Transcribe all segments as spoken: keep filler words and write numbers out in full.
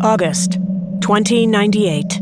August, twenty ninety-eight.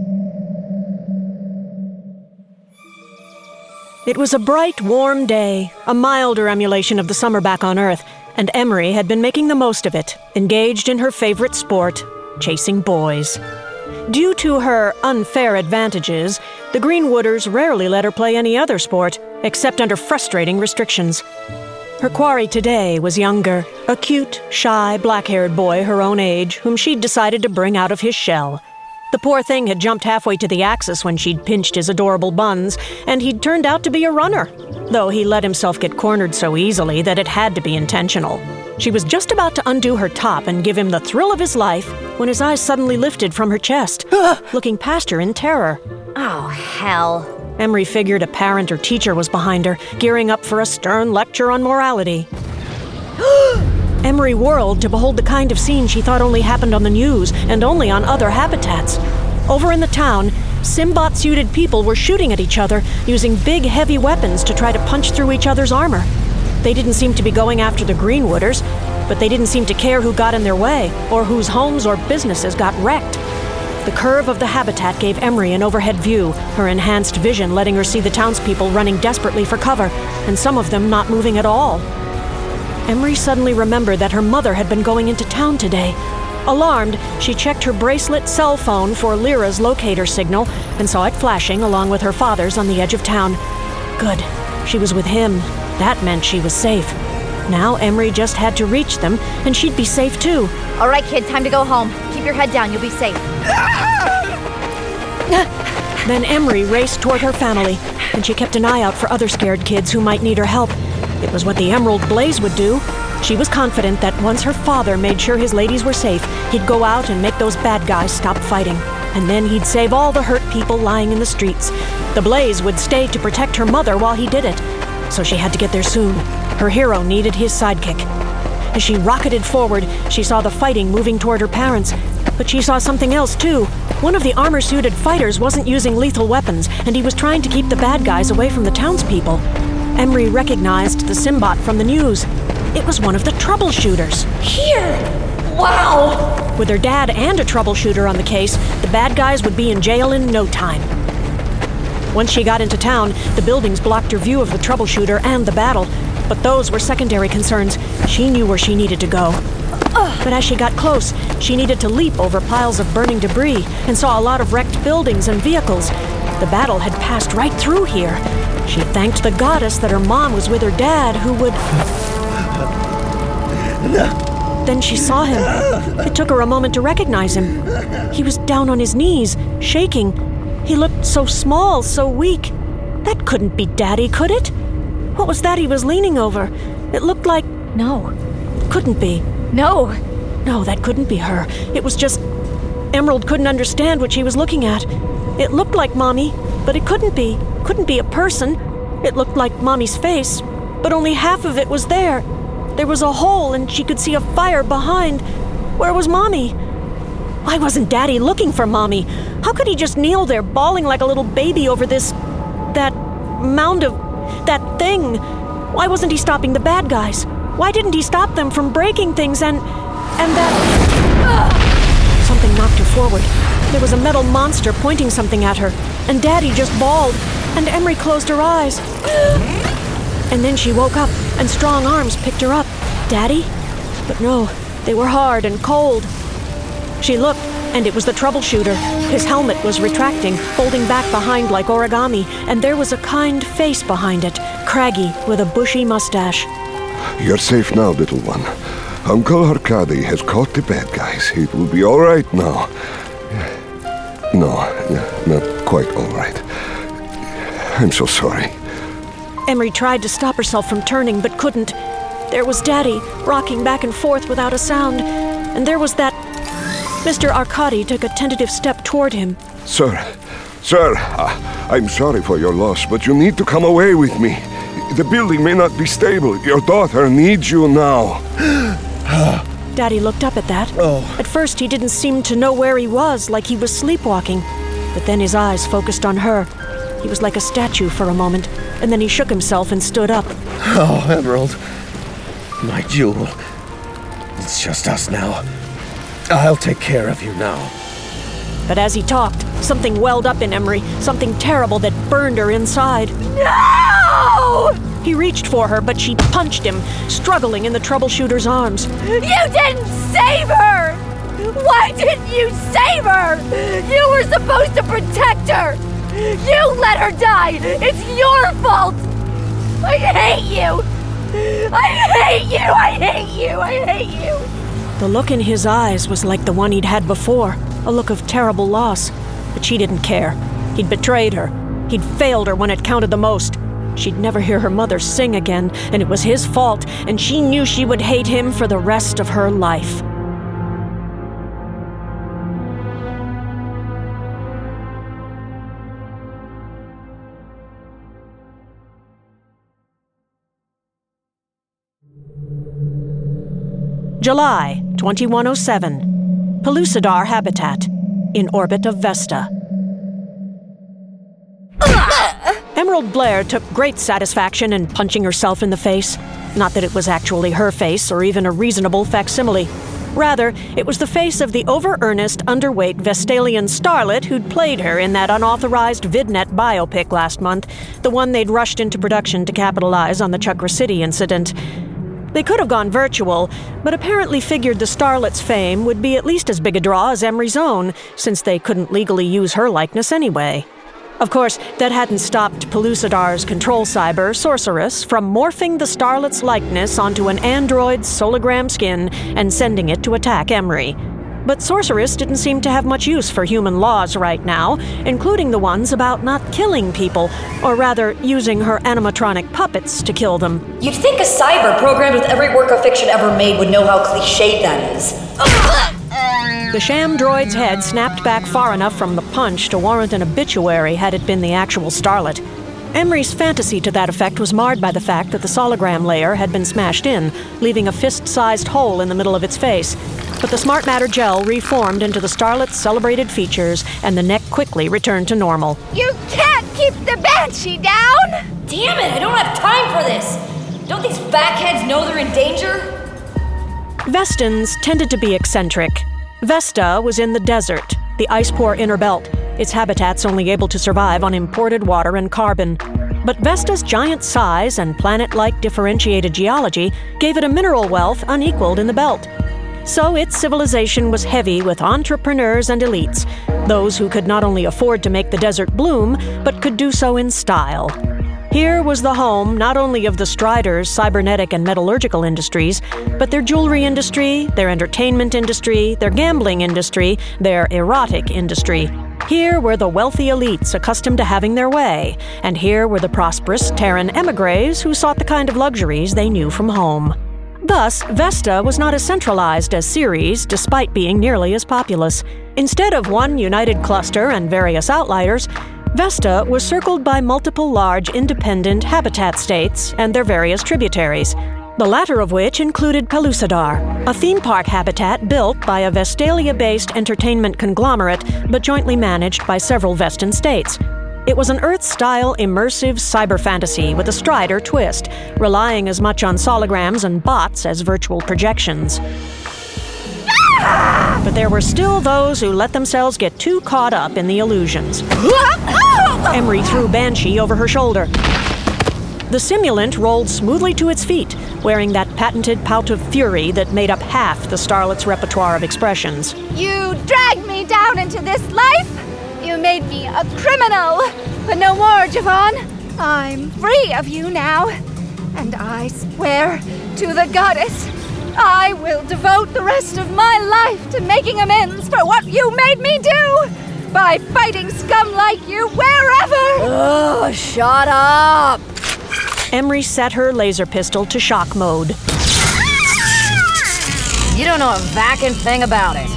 It was a bright, warm day, a milder emulation of the summer back on Earth, and Emery had been making the most of it, engaged in her favorite sport, chasing boys. Due to her unfair advantages, the Greenwooders rarely let her play any other sport, except under frustrating restrictions. Her quarry today was younger, a cute, shy, black-haired boy her own age, whom she'd decided to bring out of his shell. The poor thing had jumped halfway to the axis when she'd pinched his adorable buns, and he'd turned out to be a runner, though he let himself get cornered so easily that it had to be intentional. She was just about to undo her top and give him the thrill of his life when his eyes suddenly lifted from her chest, looking past her in terror. Oh, hell. Emery figured a parent or teacher was behind her, gearing up for a stern lecture on morality. Emery whirled to behold the kind of scene she thought only happened on the news and only on other habitats. Over in the town, Simbot-suited people were shooting at each other, using big, heavy weapons to try to punch through each other's armor. They didn't seem to be going after the Greenwooders, but they didn't seem to care who got in their way or whose homes or businesses got wrecked. The curve of the habitat gave Emery an overhead view, her enhanced vision letting her see the townspeople running desperately for cover, and some of them not moving at all. Emery suddenly remembered that her mother had been going into town today. Alarmed, she checked her bracelet cell phone for Lyra's locator signal and saw it flashing along with her father's on the edge of town. Good. She was with him. That meant she was safe. Now Emery just had to reach them, and she'd be safe too. All right, kid, time to go home. Keep your head down, you'll be safe. Then Emery raced toward her family, and she kept an eye out for other scared kids who might need her help. It was what the Emerald Blaze would do. She was confident that once her father made sure his ladies were safe, he'd go out and make those bad guys stop fighting. And then he'd save all the hurt people lying in the streets. The Blaze would stay to protect her mother while he did it. So she had to get there soon. Her hero needed his sidekick. As she rocketed forward, she saw the fighting moving toward her parents. But she saw something else, too. One of the armor-suited fighters wasn't using lethal weapons, and he was trying to keep the bad guys away from the townspeople. Emery recognized the Simbot from the news. It was one of the troubleshooters. Here! Wow! With her dad and a troubleshooter on the case, the bad guys would be in jail in no time. Once she got into town, the buildings blocked her view of the troubleshooter and the battle, but those were secondary concerns. She knew where she needed to go. But as she got close, she needed to leap over piles of burning debris and saw a lot of wrecked buildings and vehicles. The battle had passed right through here. She thanked the goddess that her mom was with her dad, who would... Then she saw him. It took her a moment to recognize him. He was down on his knees, shaking. He looked so small, so weak. That couldn't be Daddy, could it? What was that he was leaning over? It looked like... No. Couldn't be. No. No, that couldn't be her. It was just... Emerald couldn't understand what she was looking at. It looked like Mommy, but it couldn't be. Couldn't be a person. It looked like Mommy's face, but only half of it was there. There was a hole, and she could see a fire behind. Where was Mommy? Why wasn't Daddy looking for Mommy? How could he just kneel there, bawling like a little baby over this... that mound of... that thing? Why wasn't he stopping the bad guys? Why didn't he stop them from breaking things and... and that... Something knocked her forward. There was a metal monster pointing something at her, and Daddy just bawled, and Emery closed her eyes. And then she woke up, and strong arms picked her up. Daddy? But no, they were hard and cold. She looked, and it was the troubleshooter. His helmet was retracting, folding back behind like origami, and there was a kind face behind it, craggy, with a bushy mustache. You're safe now, little one. Uncle Arkady has caught the bad guys. It will be all right now. No, not quite all right. I'm so sorry. Emery tried to stop herself from turning, but couldn't. There was Daddy, rocking back and forth without a sound, and there was that... Mister Arkady took a tentative step toward him. Sir, sir, uh, I'm sorry for your loss, but you need to come away with me. The building may not be stable. Your daughter needs you now. Daddy looked up at that. Oh. At first, he didn't seem to know where he was, like he was sleepwalking. But then his eyes focused on her. He was like a statue for a moment, and then he shook himself and stood up. Oh, Emerald. My jewel. It's just us now. I'll take care of you now. But as he talked, something welled up in Emery, something terrible that burned her inside. No! He reached for her, but she punched him, struggling in the troubleshooter's arms. You didn't save her! Why didn't you save her? You were supposed to protect her! You let her die! It's your fault! I hate you! I hate you! I hate you! I hate you! The look in his eyes was like the one he'd had before, a look of terrible loss. But she didn't care. He'd betrayed her. He'd failed her when it counted the most. She'd never hear her mother sing again, and it was his fault, and she knew she would hate him for the rest of her life. July twenty-one oh seven. Pellucidar habitat, in orbit of Vesta. Emerald Blair took great satisfaction in punching herself in the face. Not that it was actually her face, or even a reasonable facsimile. Rather, it was the face of the over-earnest, underweight Vestalian starlet who'd played her in that unauthorized VidNet biopic last month, the one they'd rushed into production to capitalize on the Chakra City incident. They could have gone virtual, but apparently figured the starlet's fame would be at least as big a draw as Emery's own, since they couldn't legally use her likeness anyway. Of course, that hadn't stopped Pellucidar's control cyber, Sorceress, from morphing the starlet's likeness onto an android's sologram skin and sending it to attack Emery. But Sorceress didn't seem to have much use for human laws right now, including the ones about not killing people, or rather, using her animatronic puppets to kill them. You'd think a cyber programmed with every work of fiction ever made would know how cliched that is. The sham droid's head snapped back far enough from the punch to warrant an obituary had it been the actual starlet. Emery's fantasy to that effect was marred by the fact that the sologram layer had been smashed in, leaving a fist-sized hole in the middle of its face. But the smart matter gel reformed into the starlet's celebrated features, and the neck quickly returned to normal. You can't keep the Banshee down! Damn it, I don't have time for this! Don't these backheads know they're in danger? Vestans tended to be eccentric. Vesta was in the desert, the ice-poor inner belt, its habitats only able to survive on imported water and carbon. But Vesta's giant size and planet-like differentiated geology gave it a mineral wealth unequaled in the belt. So its civilization was heavy with entrepreneurs and elites, those who could not only afford to make the desert bloom, but could do so in style. Here was the home not only of the Striders' cybernetic and metallurgical industries, but their jewelry industry, their entertainment industry, their gambling industry, their erotic industry. Here were the wealthy elites accustomed to having their way, and here were the prosperous Terran emigres who sought the kind of luxuries they knew from home. Thus, Vesta was not as centralized as Ceres, despite being nearly as populous. Instead of one united cluster and various outliers, Vesta was circled by multiple large independent habitat states and their various tributaries, the latter of which included Pellucidar, a theme park habitat built by a Vestalia-based entertainment conglomerate but jointly managed by several Vestan states. It was an Earth-style immersive cyber fantasy with a Strider twist, relying as much on solograms and bots as virtual projections. But there were still those who let themselves get too caught up in the illusions. Emery threw Banshee over her shoulder. The simulant rolled smoothly to its feet, wearing that patented pout of fury that made up half the starlet's repertoire of expressions. You dragged me down into this life! You made me a criminal! But no more, Javon! I'm free of you now! And I swear to the goddess, I will devote the rest of my life to making amends for what you made me do! By fighting scum like you wherever! Ugh, shut up! Emery set her laser pistol to shock mode. You don't know a vacant thing about it.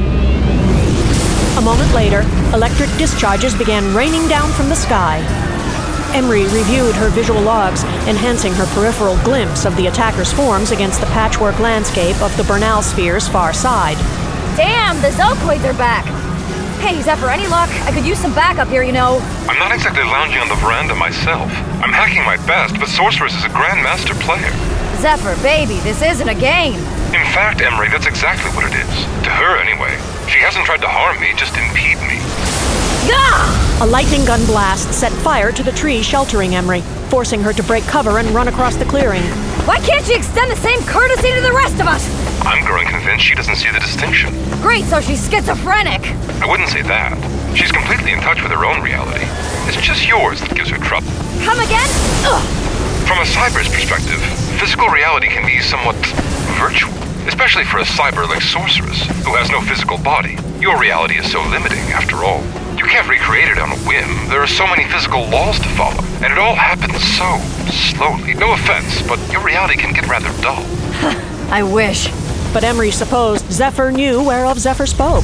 A moment later, electric discharges began raining down from the sky. Emery reviewed her visual logs, enhancing her peripheral glimpse of the attacker's forms against the patchwork landscape of the Bernal Sphere's far side. Damn, the Zelkoids are back! Hey, Zephyr, any luck? I could use some backup here, you know. I'm not exactly lounging on the veranda myself. I'm hacking my best, but Sorceress is a grandmaster player. Zephyr, baby, this isn't a game. In fact, Emery, that's exactly what it is. To her, anyway. She hasn't tried to harm me, just impede me. Gah! A lightning gun blast set fire to the tree sheltering Emery, forcing her to break cover and run across the clearing. Why can't she extend the same courtesy to the rest of us? I'm growing convinced she doesn't see the distinction. Great, so she's schizophrenic. I wouldn't say that. She's completely in touch with her own reality. It's just yours that gives her trouble. Come again? Ugh. From a cyber's perspective, physical reality can be somewhat virtual. Especially for a cyber like Sorceress, who has no physical body. Your reality is so limiting, after all. You can't recreate it on a whim. There are so many physical laws to follow, and it all happens so slowly. No offense, but your reality can get rather dull. I wish. But Emery supposed Zephyr knew whereof Zephyr spoke.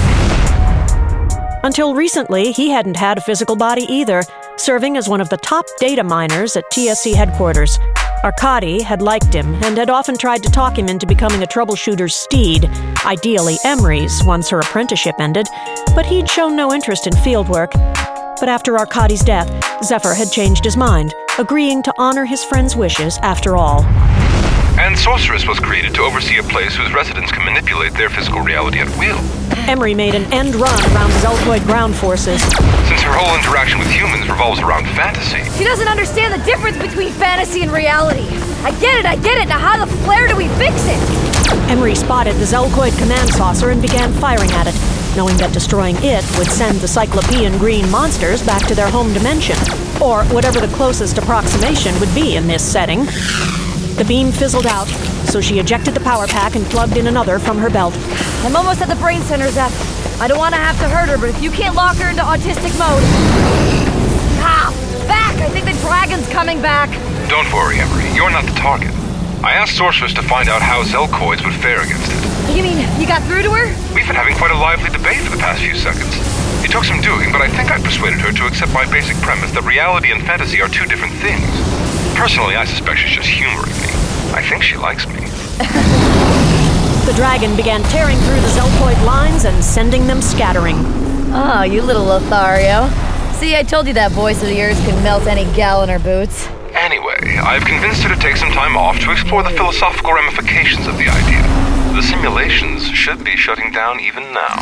Until recently, he hadn't had a physical body either, serving as one of the top data miners at T S C headquarters. Arkady had liked him and had often tried to talk him into becoming a troubleshooter's steed, ideally Emery's, once her apprenticeship ended, but he'd shown no interest in fieldwork. But after Arkady's death, Zephyr had changed his mind, agreeing to honor his friend's wishes after all. And Sorceress was created to oversee a place whose residents can manipulate their physical reality at will. Emery made an end run around the Zelkoid ground forces. Since her whole interaction with humans revolves around fantasy. She doesn't understand the difference between fantasy and reality. I get it, I get it. Now how the flare do we fix it? Emery spotted the Zelkoid command saucer and began firing at it, knowing that destroying it would send the Cyclopean green monsters back to their home dimension, or whatever the closest approximation would be in this setting. The beam fizzled out, so she ejected the power pack and plugged in another from her belt. I'm almost at the brain center, Zeph. I don't want to have to hurt her, but if you can't lock her into autistic mode... Ah, back! I think the dragon's coming back. Don't worry, Emery. You're not the target. I asked Sorceress to find out how Zelkoids would fare against it. You mean you got through to her? We've been having quite a lively debate for the past few seconds. It took some doing, but I think I persuaded her to accept my basic premise that reality and fantasy are two different things. Personally, I suspect she's just humoring me. I think she likes me. The dragon began tearing through the Zelkoid lines and sending them scattering. Oh, you little Lothario. See, I told you that voice of yours could melt any gal in her boots. Anyway, I've convinced her to take some time off to explore the philosophical ramifications of the idea. The simulations should be shutting down even now.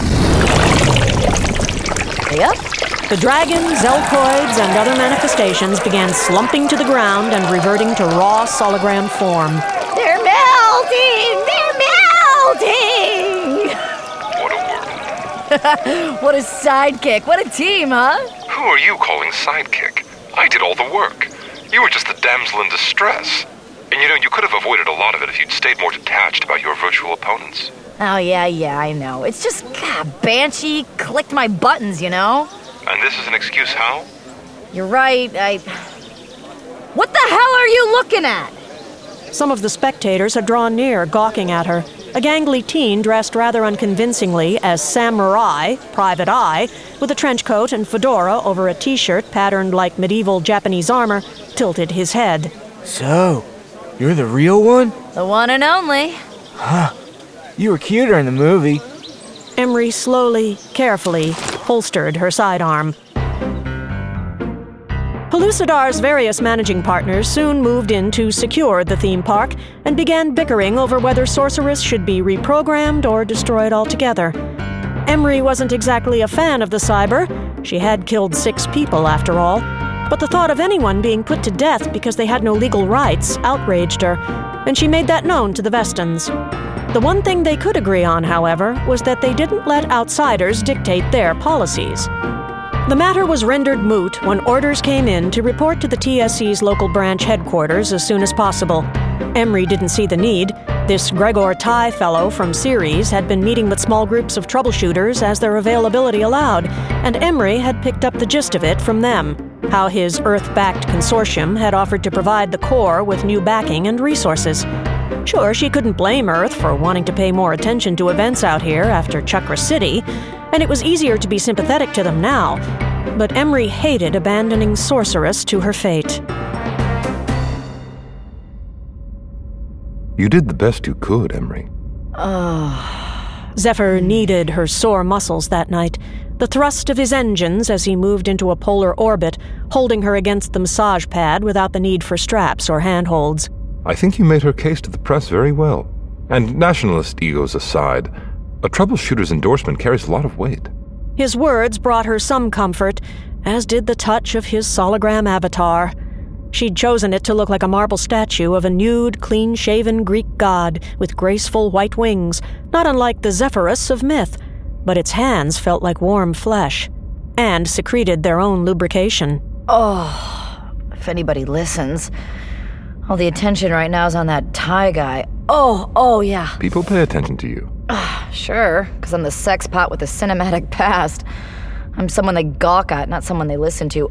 Yep. The dragon, Zelkoids, and other manifestations began slumping to the ground and reverting to raw sologram form. They're melting! They're melting! What a word. What a sidekick. What a team, huh? Who are you calling sidekick? I did all the work. You were just the damsel in distress. And you know, you could have avoided a lot of it if you'd stayed more detached about your virtual opponents. Oh, yeah, yeah, I know. It's just, God, Banshee clicked my buttons, you know? And this is an excuse how? You're right, I... What the hell are you looking at? Some of the spectators had drawn near, gawking at her. A gangly teen dressed rather unconvincingly as Samurai, Private Eye, with a trench coat and fedora over a t-shirt patterned like medieval Japanese armor, tilted his head. So, you're the real one? The one and only. Huh. You were cuter in the movie. Emery slowly, carefully holstered her sidearm. Pellucidar's various managing partners soon moved in to secure the theme park and began bickering over whether Sorceress should be reprogrammed or destroyed altogether. Emery wasn't exactly a fan of the cyber. She had killed six people, after all. But the thought of anyone being put to death because they had no legal rights outraged her, and she made that known to the Vestans. The one thing they could agree on, however, was that they didn't let outsiders dictate their policies. The matter was rendered moot when orders came in to report to the T S C's local branch headquarters as soon as possible. Emery didn't see the need. This Gregor Tai fellow from Ceres had been meeting with small groups of troubleshooters as their availability allowed, and Emery had picked up the gist of it from them, how his Earth-backed consortium had offered to provide the Corps with new backing and resources. Sure, she couldn't blame Earth for wanting to pay more attention to events out here after Chakra City, and it was easier to be sympathetic to them now. But Emery hated abandoning Sorceress to her fate. You did the best you could, Emery. Ah. Zephyr needed her sore muscles that night, the thrust of his engines as he moved into a polar orbit, holding her against the massage pad without the need for straps or handholds. I think you made her case to the press very well. And nationalist egos aside, a troubleshooter's endorsement carries a lot of weight. His words brought her some comfort, as did the touch of his sologram avatar. She'd chosen it to look like a marble statue of a nude, clean-shaven Greek god with graceful white wings, not unlike the Zephyrus of myth, but its hands felt like warm flesh, and secreted their own lubrication. Oh, if anybody listens. All the attention right now is on that Thai guy. Oh, oh, yeah. People pay attention to you. Sure, because I'm the sex pot with a cinematic past. I'm someone they gawk at, not someone they listen to.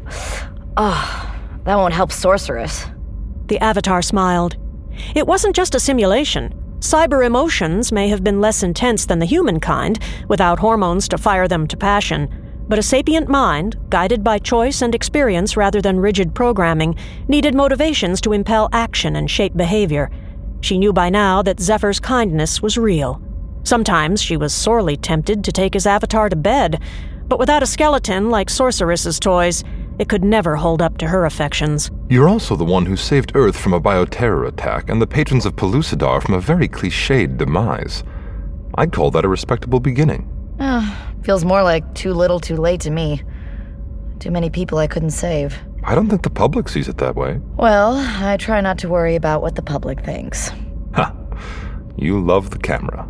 Ah, oh, that won't help Sorceress. The Avatar smiled. It wasn't just a simulation. Cyber emotions may have been less intense than the humankind, without hormones to fire them to passion. But a sapient mind, guided by choice and experience rather than rigid programming, needed motivations to impel action and shape behavior. She knew by now that Zephyr's kindness was real. Sometimes she was sorely tempted to take his avatar to bed, but without a skeleton like Sorceress's toys, it could never hold up to her affections. You're also the one who saved Earth from a bioterror attack and the patrons of Pellucidar from a very cliched demise. I'd call that a respectable beginning. Oh, feels more like too little too late to me. Too many people I couldn't save. I don't think the public sees it that way. Well, I try not to worry about what the public thinks. Ha! You love the camera.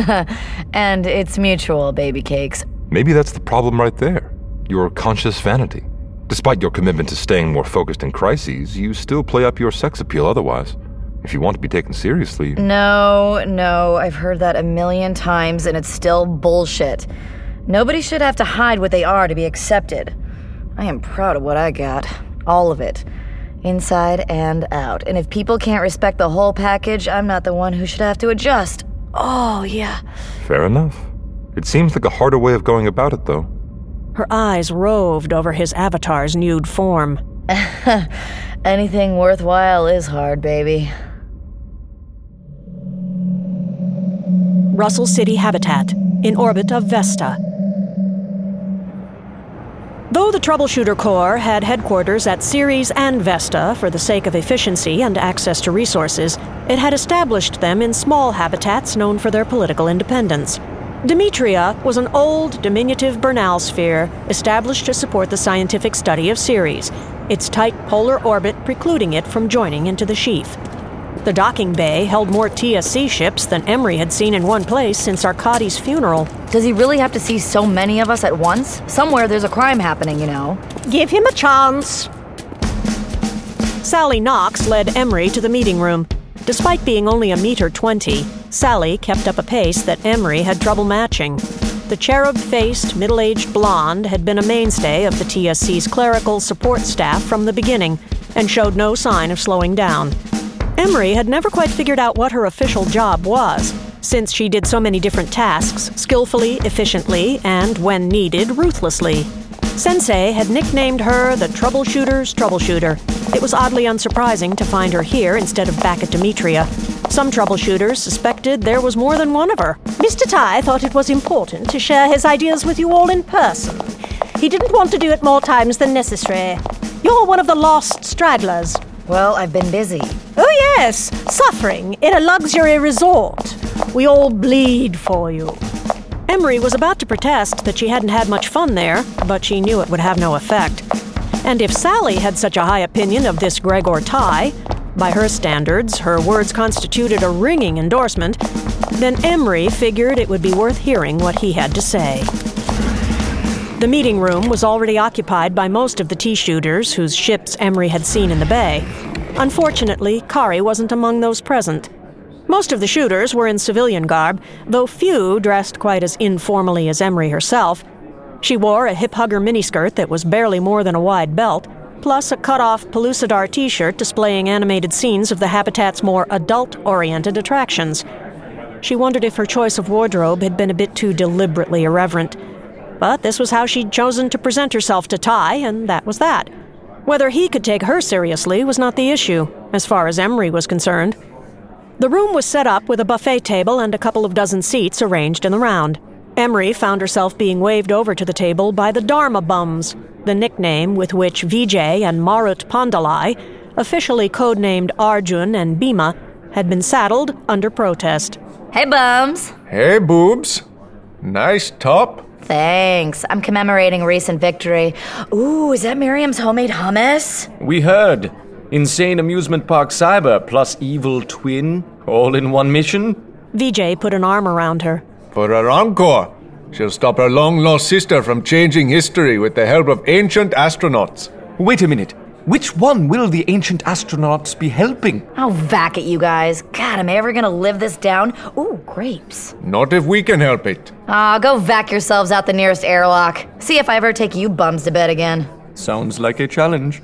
And it's mutual, baby cakes. Maybe that's the problem right there. Your conscious vanity. Despite your commitment to staying more focused in crises, you still play up your sex appeal otherwise. If you want to be taken seriously... No, no, I've heard that a million times and it's still bullshit. Nobody should have to hide what they are to be accepted. I am proud of what I got. All of it. Inside and out. And if people can't respect the whole package, I'm not the one who should have to adjust. Oh, yeah. Fair enough. It seems like a harder way of going about it, though. Her eyes roved over his avatar's nude form. Anything worthwhile is hard, baby. Russell City habitat, in orbit of Vesta. Though the Troubleshooter Corps had headquarters at Ceres and Vesta for the sake of efficiency and access to resources, it had established them in small habitats known for their political independence. Demetria was an old, diminutive Bernal sphere established to support the scientific study of Ceres, its tight polar orbit precluding it from joining into the sheath. The docking bay held more T S C ships than Emery had seen in one place since Arcadi's funeral. Does he really have to see so many of us at once? Somewhere there's a crime happening, you know. Give him a chance. Sally Knox led Emery to the meeting room. Despite being only a meter twenty, Sally kept up a pace that Emery had trouble matching. The cherub-faced, middle-aged blonde had been a mainstay of the T S C's clerical support staff from the beginning and showed no sign of slowing down. Emery had never quite figured out what her official job was, since she did so many different tasks, skillfully, efficiently, and, when needed, ruthlessly. Sensei had nicknamed her the Troubleshooter's Troubleshooter. It was oddly unsurprising to find her here instead of back at Demetria. Some troubleshooters suspected there was more than one of her. Mister Tai thought it was important to share his ideas with you all in person. He didn't want to do it more times than necessary. You're one of the lost stragglers. Well, I've been busy. Oh yes, suffering in a luxury resort. We all bleed for you. Emery was about to protest that she hadn't had much fun there, but she knew it would have no effect. And if Sally had such a high opinion of this Gregor Tai, by her standards, her words constituted a ringing endorsement, then Emery figured it would be worth hearing what he had to say. The meeting room was already occupied by most of the tea-shooters whose ships Emery had seen in the bay. Unfortunately, Kari wasn't among those present. Most of the shooters were in civilian garb, though few dressed quite as informally as Emery herself. She wore a hip-hugger miniskirt that was barely more than a wide belt, plus a cut-off Pellucidar t-shirt displaying animated scenes of the habitat's more adult-oriented attractions. She wondered if her choice of wardrobe had been a bit too deliberately irreverent. But this was how she'd chosen to present herself to Tai, and that was that. Whether he could take her seriously was not the issue, as far as Emery was concerned. The room was set up with a buffet table and a couple of dozen seats arranged in the round. Emery found herself being waved over to the table by the Dharma Bums, the nickname with which Vijay and Marut Pandalai, officially codenamed Arjun and Bhima, had been saddled under protest. Hey, bums. Hey, boobs. Nice top. Thanks. I'm commemorating a recent victory. Ooh, is that Miriam's homemade hummus? We heard. Insane amusement park cyber plus evil twin, all in one mission? Vijay put an arm around her. For her encore. She'll stop her long-lost sister from changing history with the help of ancient astronauts. Wait a minute. Which one will the ancient astronauts be helping? I'll vac at you guys. God, am I ever gonna live this down? Ooh, grapes. Not if we can help it. Ah, go vac yourselves out the nearest airlock. See if I ever take you bums to bed again. Sounds like a challenge.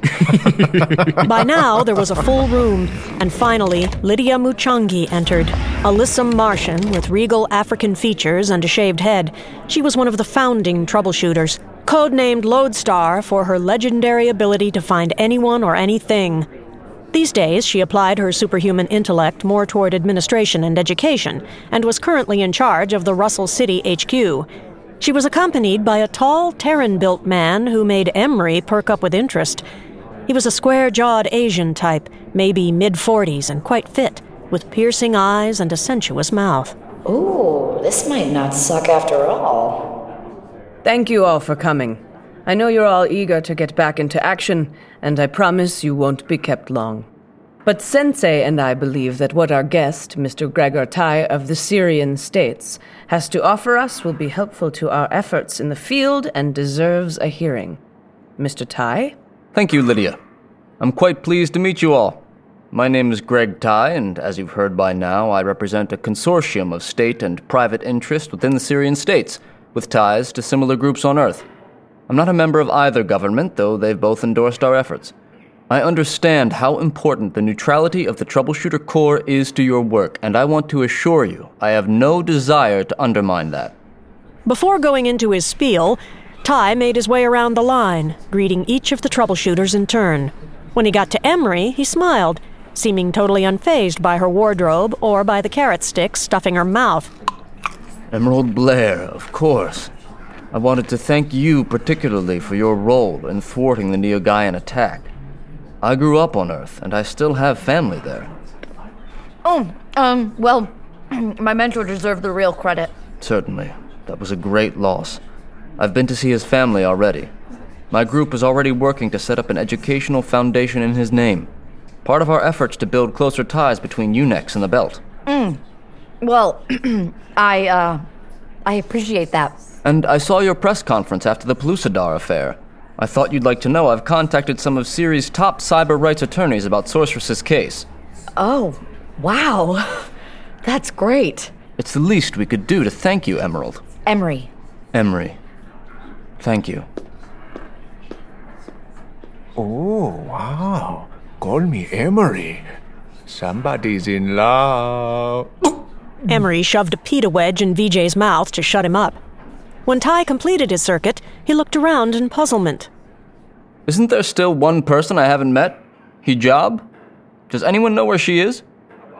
By now, there was a full room, and finally, Lydia Muchangi entered. A lissom Martian with regal African features and a shaved head. She was one of the founding troubleshooters, codenamed Lodestar for her legendary ability to find anyone or anything. These days, she applied her superhuman intellect more toward administration and education, and was currently in charge of the Russell City H Q. She was accompanied by a tall, Terran-built man who made Emery perk up with interest. He was a square-jawed Asian type, maybe mid-forties and quite fit, with piercing eyes and a sensuous mouth. Ooh, this might not suck after all. Thank you all for coming. I know you're all eager to get back into action, and I promise you won't be kept long. But Sensei and I believe that what our guest, Mister Gregor Tai of the Syrian States, has to offer us will be helpful to our efforts in the field and deserves a hearing. Mister Tai? Thank you, Lydia. I'm quite pleased to meet you all. My name is Greg Tai, and as you've heard by now, I represent a consortium of state and private interests within the Syrian states, with ties to similar groups on Earth. I'm not a member of either government, though they've both endorsed our efforts. I understand how important the neutrality of the Troubleshooter Corps is to your work, and I want to assure you I have no desire to undermine that. Before going into his spiel, Tai made his way around the line, greeting each of the troubleshooters in turn. When he got to Emery, he smiled, seeming totally unfazed by her wardrobe or by the carrot sticks stuffing her mouth. Emerald Blair, of course. I wanted to thank you particularly for your role in thwarting the Neo-Gaian attack. I grew up on Earth, and I still have family there. Oh, um, well, my mentor deserved the real credit. Certainly. That was a great loss. I've been to see his family already. My group is already working to set up an educational foundation in his name. Part of our efforts to build closer ties between U N E X and the Belt. Mm. Well, I, uh, I appreciate that. And I saw your press conference after the Pellucidar affair. I thought you'd like to know I've contacted some of Ceres' top cyber rights attorneys about Sorceress's case. Oh, wow. That's great. It's the least we could do to thank you, Emerald. Emery. Emery. Thank you. Oh, wow. Call me Emery. Somebody's in love. Emery shoved a pita wedge in Vijay's mouth to shut him up. When Tai completed his circuit, he looked around in puzzlement. Isn't there still one person I haven't met? Hijab? Does anyone know where she is?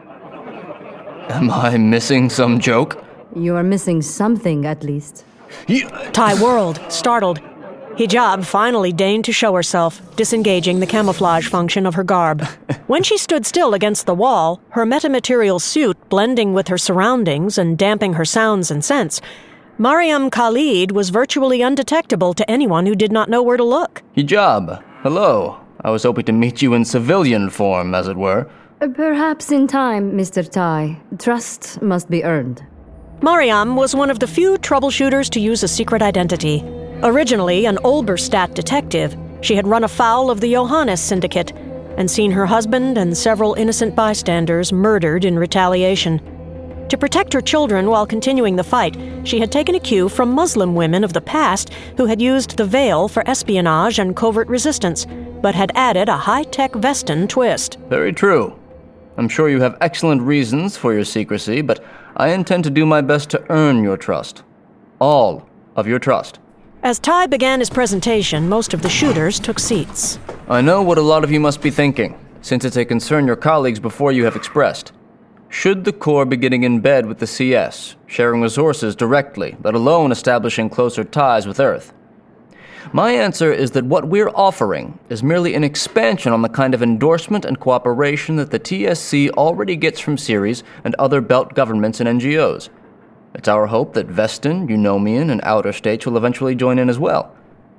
Am I missing some joke? You are missing something, at least. You... Tai whirled, startled. Hijab finally deigned to show herself, disengaging the camouflage function of her garb. When she stood still against the wall, her metamaterial suit blending with her surroundings and damping her sounds and scents, Mariam Khalid was virtually undetectable to anyone who did not know where to look. Hijab, hello. I was hoping to meet you in civilian form, as it were. Perhaps in time, Mister Tai. Trust must be earned. Mariam was one of the few troubleshooters to use a secret identity. Originally an Olberstadt detective, she had run afoul of the Johannes Syndicate and seen her husband and several innocent bystanders murdered in retaliation. To protect her children while continuing the fight, she had taken a cue from Muslim women of the past who had used the veil for espionage and covert resistance, but had added a high-tech Vestan twist. Very true. I'm sure you have excellent reasons for your secrecy, but I intend to do my best to earn your trust. All of your trust. As Tai began his presentation, most of the shooters took seats. I know what a lot of you must be thinking, since it's a concern your colleagues before you have expressed. Should the Corps be getting in bed with the C S, sharing resources directly, let alone establishing closer ties with Earth? My answer is that what we're offering is merely an expansion on the kind of endorsement and cooperation that the T S C already gets from Ceres and other belt governments and N G Os. It's our hope that Vestin, Eunomian, and Outer States will eventually join in as well.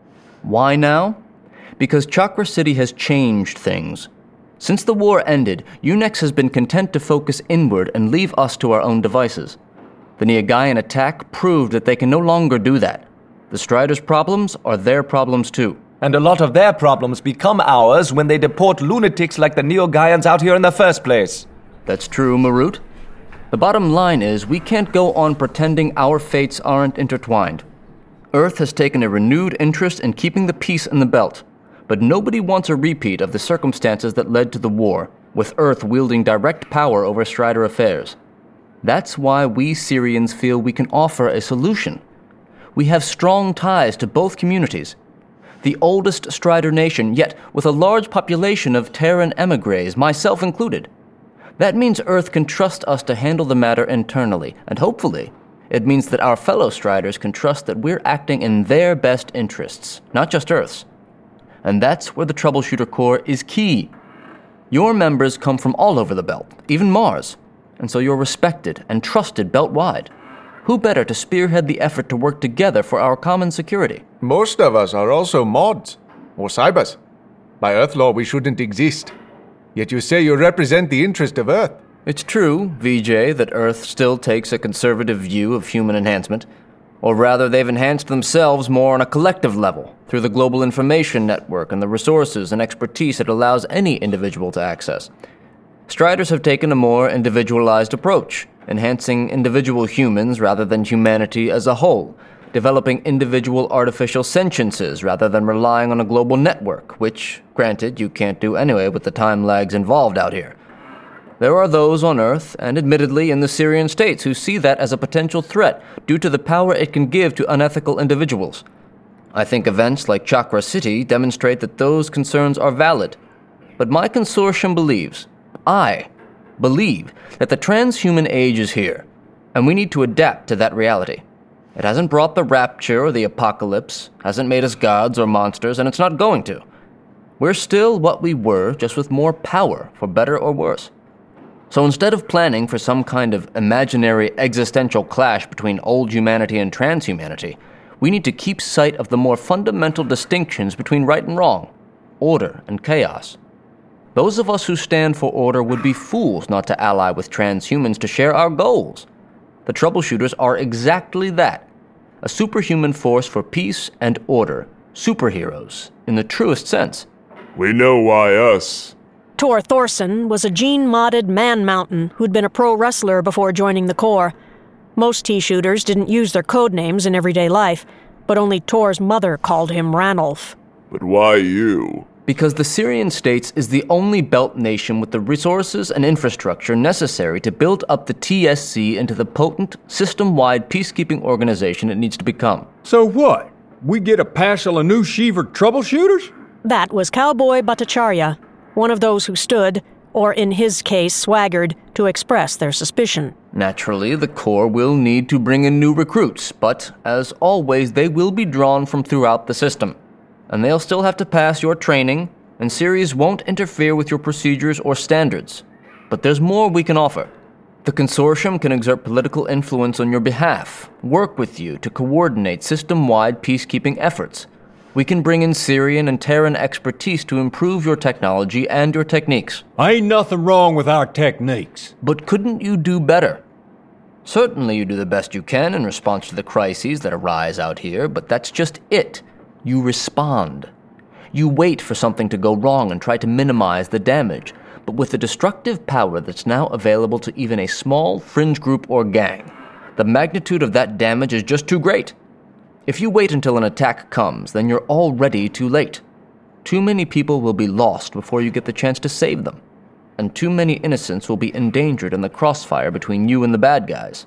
Why now? Because Chakra City has changed things. Since the war ended, Unix has been content to focus inward and leave us to our own devices. The Neogaian attack proved that they can no longer do that. The Striders' problems are their problems too. And a lot of their problems become ours when they deport lunatics like the Neogaians out here in the first place. That's true, Marut. The bottom line is we can't go on pretending our fates aren't intertwined. Earth has taken a renewed interest in keeping the peace in the belt, but nobody wants a repeat of the circumstances that led to the war, with Earth wielding direct power over Strider affairs. That's why we Syrians feel we can offer a solution. We have strong ties to both communities. The oldest Strider nation, yet with a large population of Terran emigres, myself included. That means Earth can trust us to handle the matter internally, and hopefully, it means that our fellow Striders can trust that we're acting in their best interests, not just Earth's. And that's where the Troubleshooter Corps is key. Your members come from all over the belt, even Mars, and so you're respected and trusted belt-wide. Who better to spearhead the effort to work together for our common security? Most of us are also mods, or cybers. By Earth law, we shouldn't exist. Yet you say you represent the interest of Earth. It's true, V J, that Earth still takes a conservative view of human enhancement. Or rather, they've enhanced themselves more on a collective level, through the global information network and the resources and expertise it allows any individual to access. Striders have taken a more individualized approach, enhancing individual humans rather than humanity as a whole, developing individual artificial sentiences rather than relying on a global network, which, granted, you can't do anyway with the time lags involved out here. There are those on Earth, and admittedly in the Syrian states, who see that as a potential threat due to the power it can give to unethical individuals. I think events like Chakra City demonstrate that those concerns are valid. But my consortium believes, I believe, that the transhuman age is here, and we need to adapt to that reality. It hasn't brought the rapture or the apocalypse, hasn't made us gods or monsters, and it's not going to. We're still what we were, just with more power, for better or worse. So instead of planning for some kind of imaginary existential clash between old humanity and transhumanity, we need to keep sight of the more fundamental distinctions between right and wrong, order and chaos. Those of us who stand for order would be fools not to ally with transhumans to share our goals. The Troubleshooters are exactly that, a superhuman force for peace and order, superheroes, in the truest sense. We know why us. Tor Thorson was a gene-modded man-mountain who'd been a pro wrestler before joining the Corps. Most T-shooters didn't use their code names in everyday life, but only Tor's mother called him Ranulf. But why you? Because the Syrian states is the only belt nation with the resources and infrastructure necessary to build up the T S C into the potent, system-wide peacekeeping organization it needs to become. So what? We get a pass on a new Sheever troubleshooters? That was Cowboy Bhattacharya, one of those who stood, or in his case swaggered, to express their suspicion. Naturally, the Corps will need to bring in new recruits, but, as always, they will be drawn from throughout the system. And they'll still have to pass your training, and Ceres won't interfere with your procedures or standards. But there's more we can offer. The consortium can exert political influence on your behalf, work with you to coordinate system-wide peacekeeping efforts. We can bring in Syrian and Terran expertise to improve your technology and your techniques. Ain't nothing wrong with our techniques. But couldn't you do better? Certainly you do the best you can in response to the crises that arise out here, but that's just it. You respond. You wait for something to go wrong and try to minimize the damage. But with the destructive power that's now available to even a small fringe group or gang, the magnitude of that damage is just too great. If you wait until an attack comes, then you're already too late. Too many people will be lost before you get the chance to save them. And too many innocents will be endangered in the crossfire between you and the bad guys.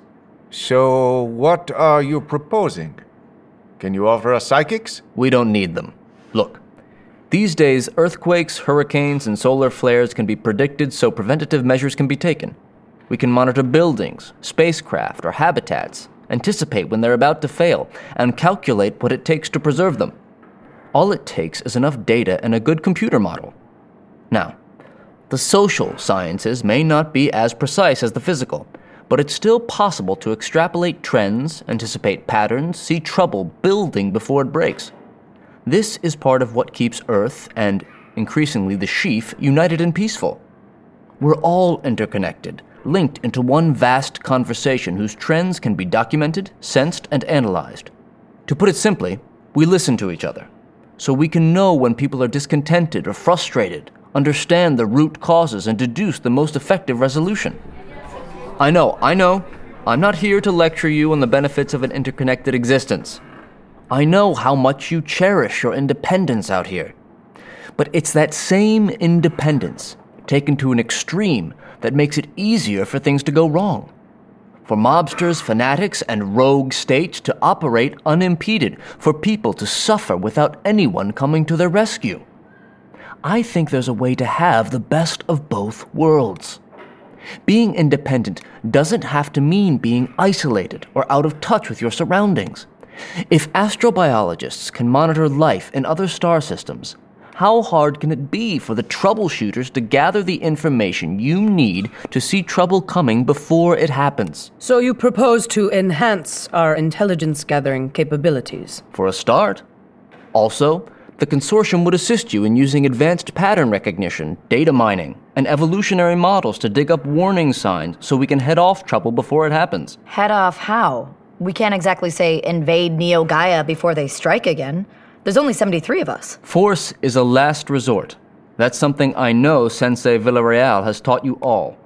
So, what are you proposing? Can you offer us psychics? We don't need them. Look, these days, earthquakes, hurricanes, and solar flares can be predicted so preventative measures can be taken. We can monitor buildings, spacecraft, or habitats, anticipate when they're about to fail, and calculate what it takes to preserve them. All it takes is enough data and a good computer model. Now, the social sciences may not be as precise as the physical, but it's still possible to extrapolate trends, anticipate patterns, see trouble building before it breaks. This is part of what keeps Earth, and increasingly the Sheaf, united and peaceful. We're all interconnected, linked into one vast conversation whose trends can be documented, sensed, and analyzed. To put it simply, we listen to each other, so we can know when people are discontented or frustrated, understand the root causes, and deduce the most effective resolution. I know, I know, I'm not here to lecture you on the benefits of an interconnected existence. I know how much you cherish your independence out here. But it's that same independence, taken to an extreme, that makes it easier for things to go wrong. For mobsters, fanatics, and rogue states to operate unimpeded, for people to suffer without anyone coming to their rescue. I think there's a way to have the best of both worlds. Being independent doesn't have to mean being isolated or out of touch with your surroundings. If astrobiologists can monitor life in other star systems, how hard can it be for the troubleshooters to gather the information you need to see trouble coming before it happens? So you propose to enhance our intelligence-gathering capabilities? For a start. Also, the consortium would assist you in using advanced pattern recognition, data mining, and evolutionary models to dig up warning signs so we can head off trouble before it happens. Head off how? We can't exactly say invade Neo Gaia before they strike again. There's only seventy-three of us. Force is a last resort. That's something I know Sensei Villarreal has taught you all.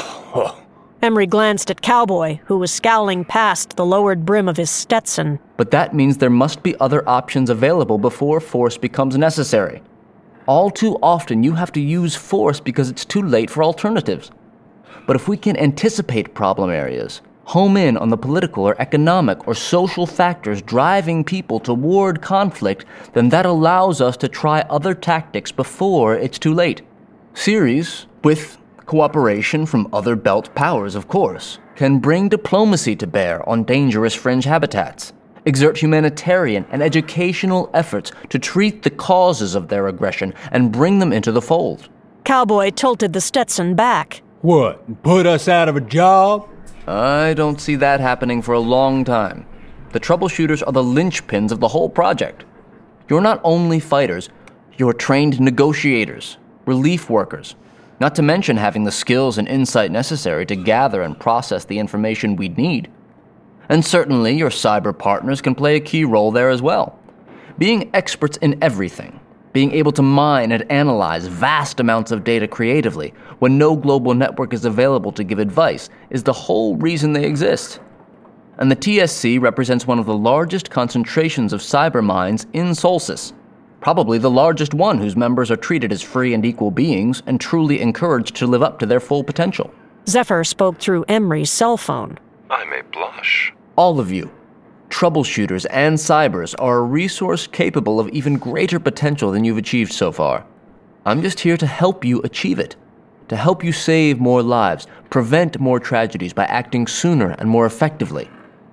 Emery glanced at Cowboy, who was scowling past the lowered brim of his Stetson. But that means there must be other options available before force becomes necessary. All too often you have to use force because it's too late for alternatives. But if we can anticipate problem areas, home in on the political or economic or social factors driving people toward conflict, then that allows us to try other tactics before it's too late. Ceres, with cooperation from other belt powers, of course, can bring diplomacy to bear on dangerous fringe habitats, exert humanitarian and educational efforts to treat the causes of their aggression and bring them into the fold. Cowboy tilted the Stetson back. What, put us out of a job? I don't see that happening for a long time. The troubleshooters are the linchpins of the whole project. You're not only fighters, you're trained negotiators, relief workers, not to mention having the skills and insight necessary to gather and process the information we'd need. And certainly your cyber partners can play a key role there as well. Being experts in everything, being able to mine and analyze vast amounts of data creatively when no global network is available to give advice is the whole reason they exist. And the T S C represents one of the largest concentrations of cyber minds in Solsys. Probably the largest one whose members are treated as free and equal beings and truly encouraged to live up to their full potential. Zephyr spoke through Emery's cell phone. I may blush. All of you, troubleshooters and cybers, are a resource capable of even greater potential than you've achieved so far. I'm just here to help you achieve it, to help you save more lives, prevent more tragedies by acting sooner and more effectively.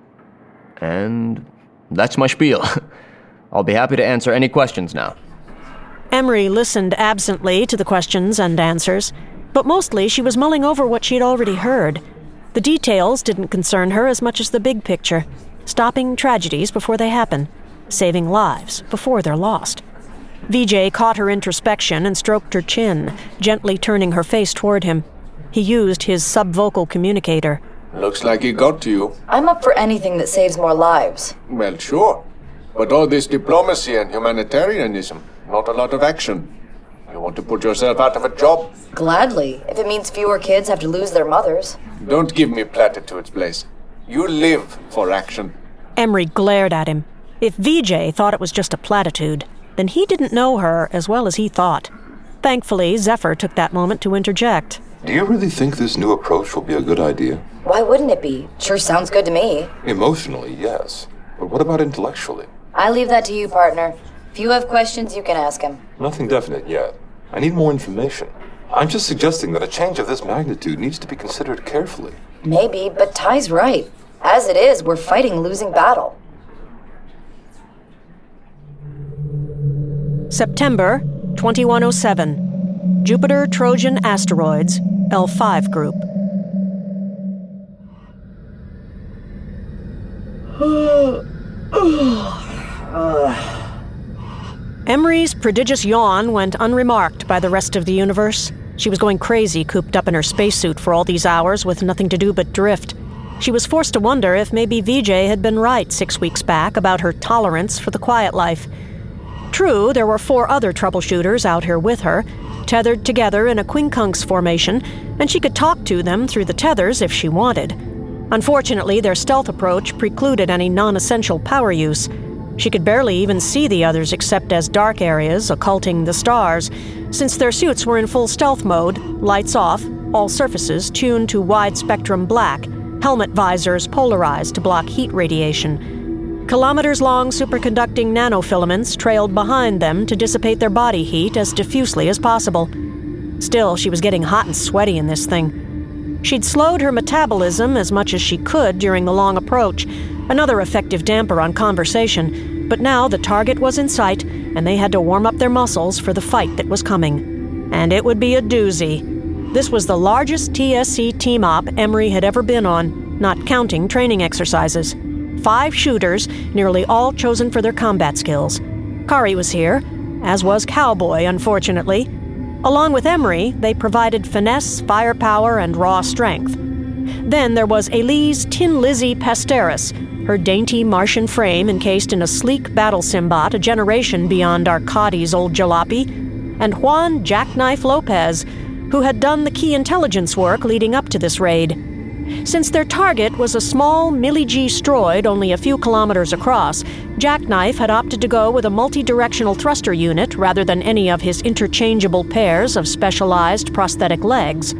And that's my spiel. I'll be happy to answer any questions now. Emery listened absently to the questions and answers, but mostly she was mulling over what she'd already heard. The details didn't concern her as much as the big picture, stopping tragedies before they happen, saving lives before they're lost. V J caught her introspection and stroked her chin, gently turning her face toward him. He used his subvocal communicator. Looks like it got to you. I'm up for anything that saves more lives. Well, sure. But all this diplomacy and humanitarianism, not a lot of action. You want to put yourself out of a job? Gladly, if it means fewer kids have to lose their mothers. Don't give me platitudes, Blaze. You live for action. Emery glared at him. If V J thought it was just a platitude, then he didn't know her as well as he thought. Thankfully, Zephyr took that moment to interject. Do you really think this new approach will be a good idea? Why wouldn't it be? Sure sounds good to me. Emotionally, yes. But what about intellectually? I leave that to you, partner. If you have questions, you can ask him. Nothing definite yet. I need more information. I'm just suggesting that a change of this magnitude needs to be considered carefully. Maybe, but Ty's right. As it is, we're fighting a losing battle. September twenty-one oh seven. Jupiter Trojan Asteroids, L five Group. Emery's prodigious yawn went unremarked by the rest of the universe. She was going crazy cooped up in her spacesuit for all these hours with nothing to do but drift. She was forced to wonder if maybe V J had been right six weeks back about her tolerance for the quiet life. True, there were four other troubleshooters out here with her, tethered together in a quincunx formation, and she could talk to them through the tethers if she wanted. Unfortunately, their stealth approach precluded any non-essential power use. She could barely even see the others except as dark areas occulting the stars, since their suits were in full stealth mode, lights off, all surfaces tuned to wide-spectrum black, helmet visors polarized to block heat radiation. Kilometers-long superconducting nanofilaments trailed behind them to dissipate their body heat as diffusely as possible. Still, she was getting hot and sweaty in this thing. She'd slowed her metabolism as much as she could during the long approach, another effective damper on conversation, but now the target was in sight, and they had to warm up their muscles for the fight that was coming. And it would be a doozy. This was the largest T S C team-op Emery had ever been on, not counting training exercises. Five shooters, nearly all chosen for their combat skills. Kari was here, as was Cowboy, unfortunately. Along with Emery, they provided finesse, firepower, and raw strength. Then there was Elise Tin Lizzie Pasteris, her dainty Martian frame encased in a sleek battle symbot a generation beyond Arcadi's old jalopy, and Juan Jackknife Lopez, who had done the key intelligence work leading up to this raid. Since their target was a small Millie-G stroid only a few kilometers across, Jackknife had opted to go with a multi-directional thruster unit rather than any of his interchangeable pairs of specialized prosthetic legs.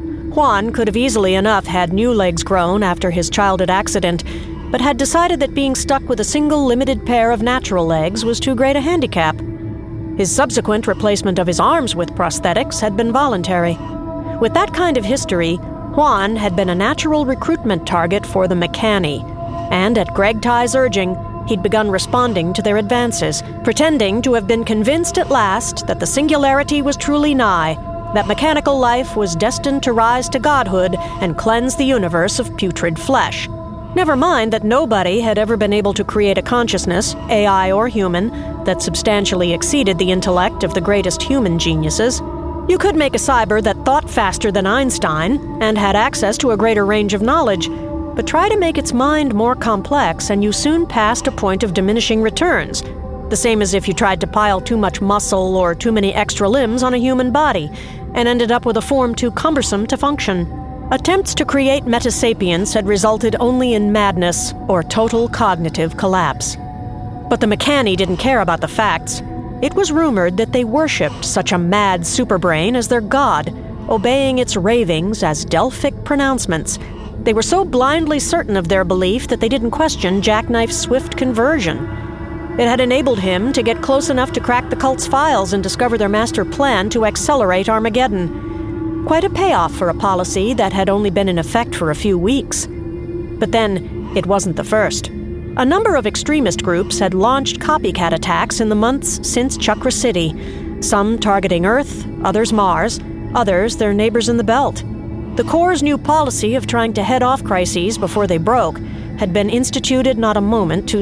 Juan could have easily enough had new legs grown after his childhood accident, but had decided that being stuck with a single limited pair of natural legs was too great a handicap. His subsequent replacement of his arms with prosthetics had been voluntary. With that kind of history, Juan had been a natural recruitment target for the Mechani, and at Greg Tye's urging, he'd begun responding to their advances, pretending to have been convinced at last that the singularity was truly nigh, that mechanical life was destined to rise to godhood and cleanse the universe of putrid flesh. Never mind that nobody had ever been able to create a consciousness, A I or human, that substantially exceeded the intellect of the greatest human geniuses. You could make a cyber that thought faster than Einstein and had access to a greater range of knowledge, but try to make its mind more complex and you soon passed a point of diminishing returns, the same as if you tried to pile too much muscle or too many extra limbs on a human body and ended up with a form too cumbersome to function. Attempts to create metasapiens had resulted only in madness or total cognitive collapse. But the Mechani didn't care about the facts. It was rumored that they worshipped such a mad superbrain as their god, obeying its ravings as Delphic pronouncements. They were so blindly certain of their belief that they didn't question Jackknife's swift conversion. It had enabled him to get close enough to crack the cult's files and discover their master plan to accelerate Armageddon. Quite a payoff for a policy that had only been in effect for a few weeks. But then, it wasn't the first. A number of extremist groups had launched copycat attacks in the months since Chakra City, some targeting Earth, others Mars, others their neighbors in the belt. The Corps' new policy of trying to head off crises before they broke had been instituted not a moment too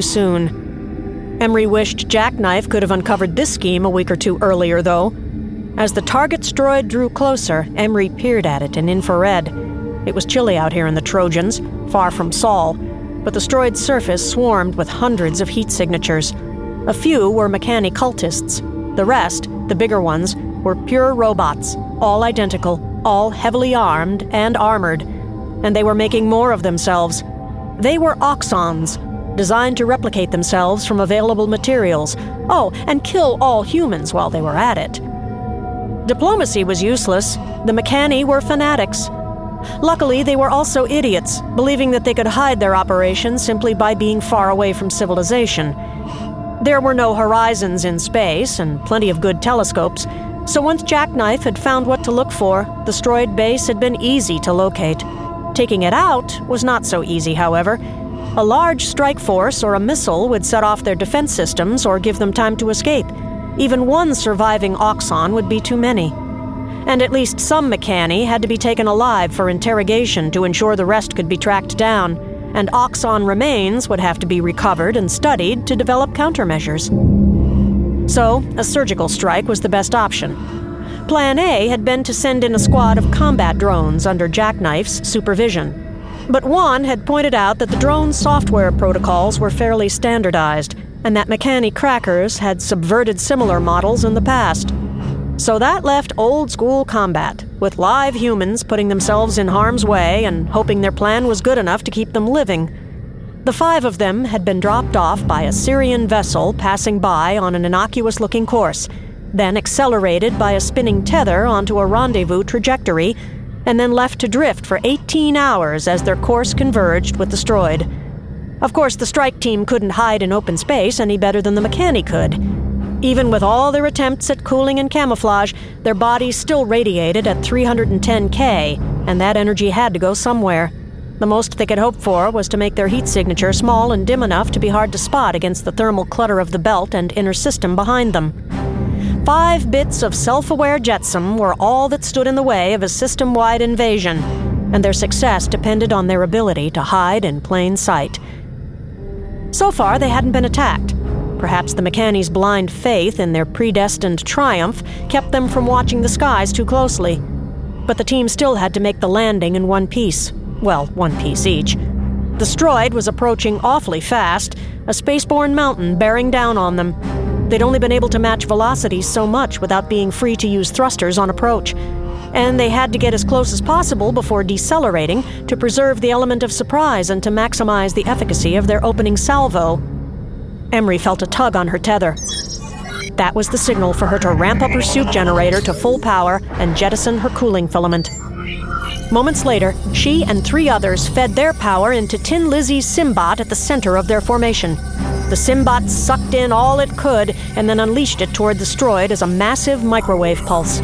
soon. Emery wished Jackknife could have uncovered this scheme a week or two earlier, though. As the target droid drew closer, Emery peered at it in infrared. It was chilly out here in the Trojans, far from Sol, but the stroid's surface swarmed with hundreds of heat signatures. A few were Mechani cultists. The rest, the bigger ones, were pure robots, all identical, all heavily armed and armored. And they were making more of themselves. They were Oxons, designed to replicate themselves from available materials. Oh, and kill all humans while they were at it. Diplomacy was useless. The Mechani were fanatics. Luckily, they were also idiots, believing that they could hide their operations simply by being far away from civilization. There were no horizons in space and plenty of good telescopes, so once Jackknife had found what to look for, the stroid base had been easy to locate. Taking it out was not so easy, however. A large strike force or a missile would set off their defense systems or give them time to escape. Even one surviving Oxon would be too many. And at least some Mechani had to be taken alive for interrogation to ensure the rest could be tracked down, and Oxon remains would have to be recovered and studied to develop countermeasures. So, a surgical strike was the best option. Plan A had been to send in a squad of combat drones under Jackknife's supervision. But Juan had pointed out that the drone's software protocols were fairly standardized, and that Mechani crackers had subverted similar models in the past. So that left old-school combat, with live humans putting themselves in harm's way and hoping their plan was good enough to keep them living. The five of them had been dropped off by a Syrian vessel passing by on an innocuous-looking course, then accelerated by a spinning tether onto a rendezvous trajectory, and then left to drift for eighteen hours as their course converged with the Stroid. Of course, the strike team couldn't hide in open space any better than the Mechani could. Even with all their attempts at cooling and camouflage, their bodies still radiated at three hundred ten K, and that energy had to go somewhere. The most they could hope for was to make their heat signature small and dim enough to be hard to spot against the thermal clutter of the belt and inner system behind them. Five bits of self-aware jetsam were all that stood in the way of a system-wide invasion, and their success depended on their ability to hide in plain sight. So far, they hadn't been attacked. Perhaps the Mechani's blind faith in their predestined triumph kept them from watching the skies too closely. But the team still had to make the landing in one piece. Well, one piece each. The Stroid was approaching awfully fast, a spaceborne mountain bearing down on them. They'd only been able to match velocities so much without being free to use thrusters on approach. And they had to get as close as possible before decelerating to preserve the element of surprise and to maximize the efficacy of their opening salvo. Emery felt a tug on her tether. That was the signal for her to ramp up her suit generator to full power and jettison her cooling filament. Moments later, she and three others fed their power into Tin Lizzie's Simbot at the center of their formation. The Simbot sucked in all it could and then unleashed it toward the Stroid as a massive microwave pulse.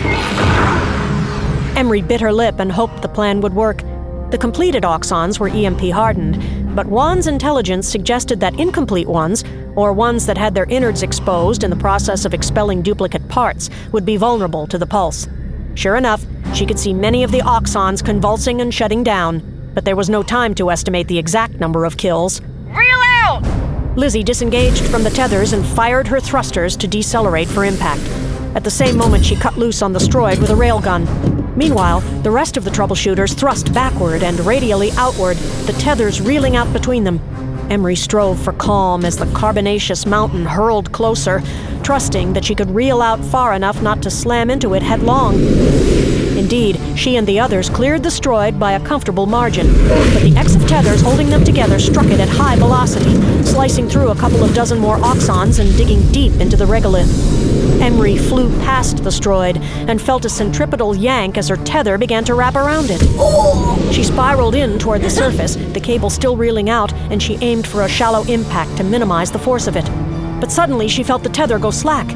Emery bit her lip and hoped the plan would work. The completed Oxons were E M P hardened, but Juan's intelligence suggested that incomplete ones, or ones that had their innards exposed in the process of expelling duplicate parts, would be vulnerable to the pulse. Sure enough, she could see many of the Oxons convulsing and shutting down, but there was no time to estimate the exact number of kills. Reel out! Lizzie disengaged from the tethers and fired her thrusters to decelerate for impact. At the same moment, she cut loose on the Stroid with a railgun. Meanwhile, the rest of the troubleshooters thrust backward and radially outward, the tethers reeling out between them. Emery strove for calm as the carbonaceous mountain hurled closer, trusting that she could reel out far enough not to slam into it headlong. Indeed, she and the others cleared the Stroid by a comfortable margin, but the X of tethers holding them together struck it at high velocity, slicing through a couple of dozen more Oxons and digging deep into the regolith. Emery flew past the Stroid and felt a centripetal yank as her tether began to wrap around it. She spiraled in toward the surface, the cable still reeling out, and she aimed for a shallow impact to minimize the force of it. But suddenly she felt the tether go slack.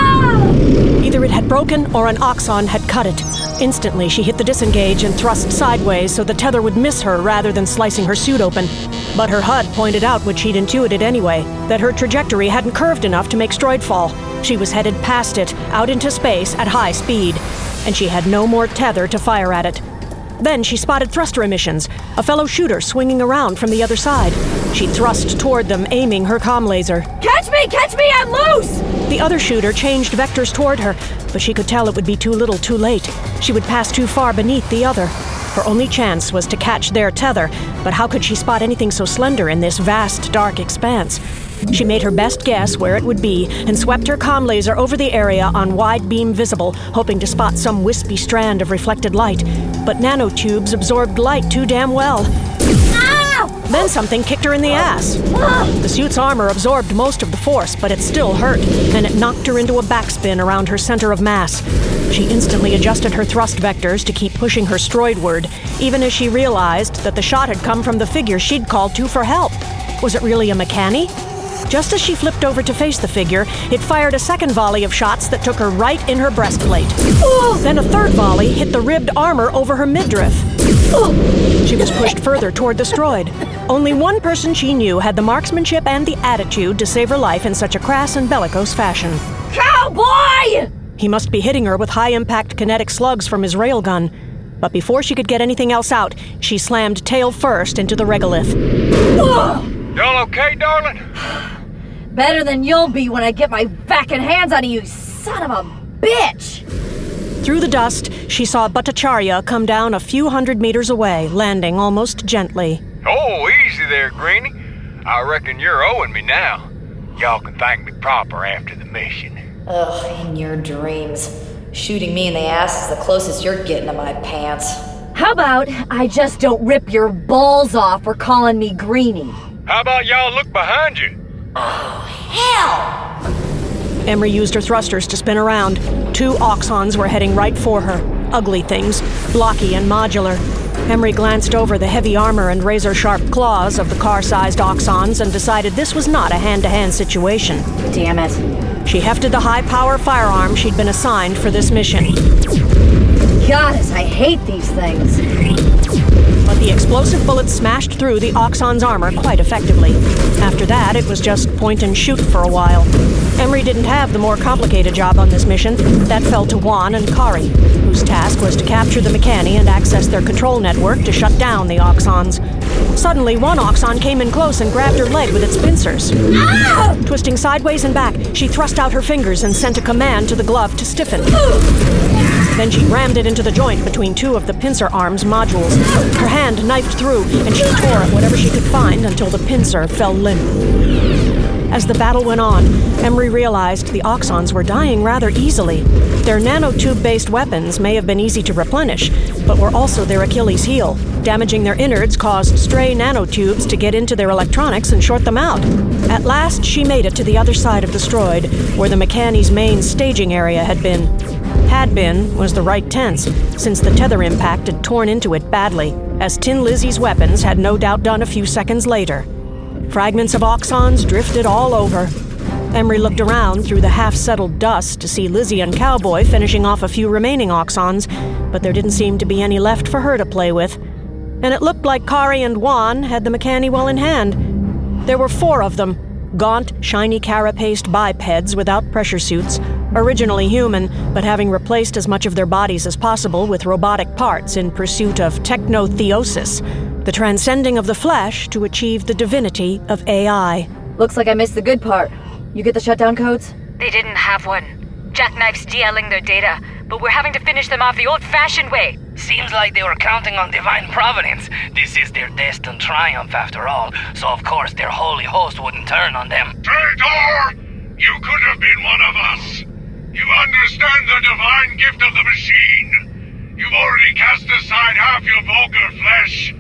Either it had broken or an Oxon had cut it. Instantly, she hit the disengage and thrust sideways so the tether would miss her rather than slicing her suit open. But her H U D pointed out what she'd intuited anyway, that her trajectory hadn't curved enough to make Stroid fall. She was headed past it, out into space at high speed, and she had no more tether to fire at it. Then she spotted thruster emissions, a fellow shooter swinging around from the other side. She thrust toward them, aiming her comm laser. Catch me! Catch me! I'm loose! The other shooter changed vectors toward her, but she could tell it would be too little too late. She would pass too far beneath the other. Her only chance was to catch their tether, but how could she spot anything so slender in this vast, dark expanse? She made her best guess where it would be and swept her comm laser over the area on wide beam visible, hoping to spot some wispy strand of reflected light. But nanotubes absorbed light too damn well. Then something kicked her in the ass. The suit's armor absorbed most of the force, but it still hurt, and it knocked her into a backspin around her center of mass. She instantly adjusted her thrust vectors to keep pushing her Stroidward, even as she realized that the shot had come from the figure she'd called to for help. Was it really a Mechani? Just as she flipped over to face the figure, it fired a second volley of shots that took her right in her breastplate. Then a third volley hit the ribbed armor over her midriff. She was pushed further toward the Stroid. Only one person she knew had the marksmanship and the attitude to save her life in such a crass and bellicose fashion. Cowboy! He must be hitting her with high-impact kinetic slugs from his railgun. But before she could get anything else out, she slammed tail first into the regolith. Y'all okay, darling? Better than you'll be when I get my back and hands on you, son of a bitch! Through the dust, she saw Bhattacharya come down a few hundred meters away, landing almost gently. Oh, easy there, Greenie. I reckon you're owing me now. Y'all can thank me proper after the mission. Ugh, in your dreams. Shooting me in the ass is the closest you're getting to my pants. How about I just don't rip your balls off for calling me Greenie? How about y'all look behind you? Oh, hell! Emery used her thrusters to spin around. Two Oxons were heading right for her. Ugly things, blocky and modular. Emery glanced over the heavy armor and razor-sharp claws of the car-sized Oxons and decided this was not a hand-to-hand situation. Damn it. She hefted the high-power firearm she'd been assigned for this mission. Goddess, I hate these things. But the explosive bullets smashed through the Oxon's armor quite effectively. After that, it was just point and shoot for a while. Emery didn't have the more complicated job on this mission. That fell to Juan and Kari, whose task was to capture the Meccani and access their control network to shut down the Oxons. Suddenly, one Oxon came in close and grabbed her leg with its pincers. Ah! Twisting sideways and back, she thrust out her fingers and sent a command to the glove to stiffen. Then she rammed it into the joint between two of the pincer arm's modules. Her hand knifed through, and she tore at whatever she could find until the pincer fell limp. As the battle went on, Emery realized the Oxons were dying rather easily. Their nanotube-based weapons may have been easy to replenish, but were also their Achilles' heel. Damaging their innards caused stray nanotubes to get into their electronics and short them out. At last, she made it to the other side of the Stroid, where the Meccani's main staging area had been. Had been was the right tense, since the tether impact had torn into it badly, as Tin Lizzie's weapons had no doubt done a few seconds later. Fragments of Oxons drifted all over. Emery looked around through the half-settled dust to see Lizzie and Cowboy finishing off a few remaining Oxons, but there didn't seem to be any left for her to play with. And it looked like Kari and Juan had the Meccani well in hand. There were four of them, gaunt, shiny carapaced bipeds without pressure suits, originally human, but having replaced as much of their bodies as possible with robotic parts in pursuit of technotheosis, the transcending of the flesh to achieve the divinity of A I. Looks like I missed the good part. You get the shutdown codes? They didn't have one. Jackknife's DLing their data, but we're having to finish them off the old-fashioned way. Seems like they were counting on divine providence. This is their destined triumph, after all, so of course their holy host wouldn't turn on them. Traitor! You could have been one of us. You understand the divine gift of the machine. You've already cast aside half your vulgar flesh.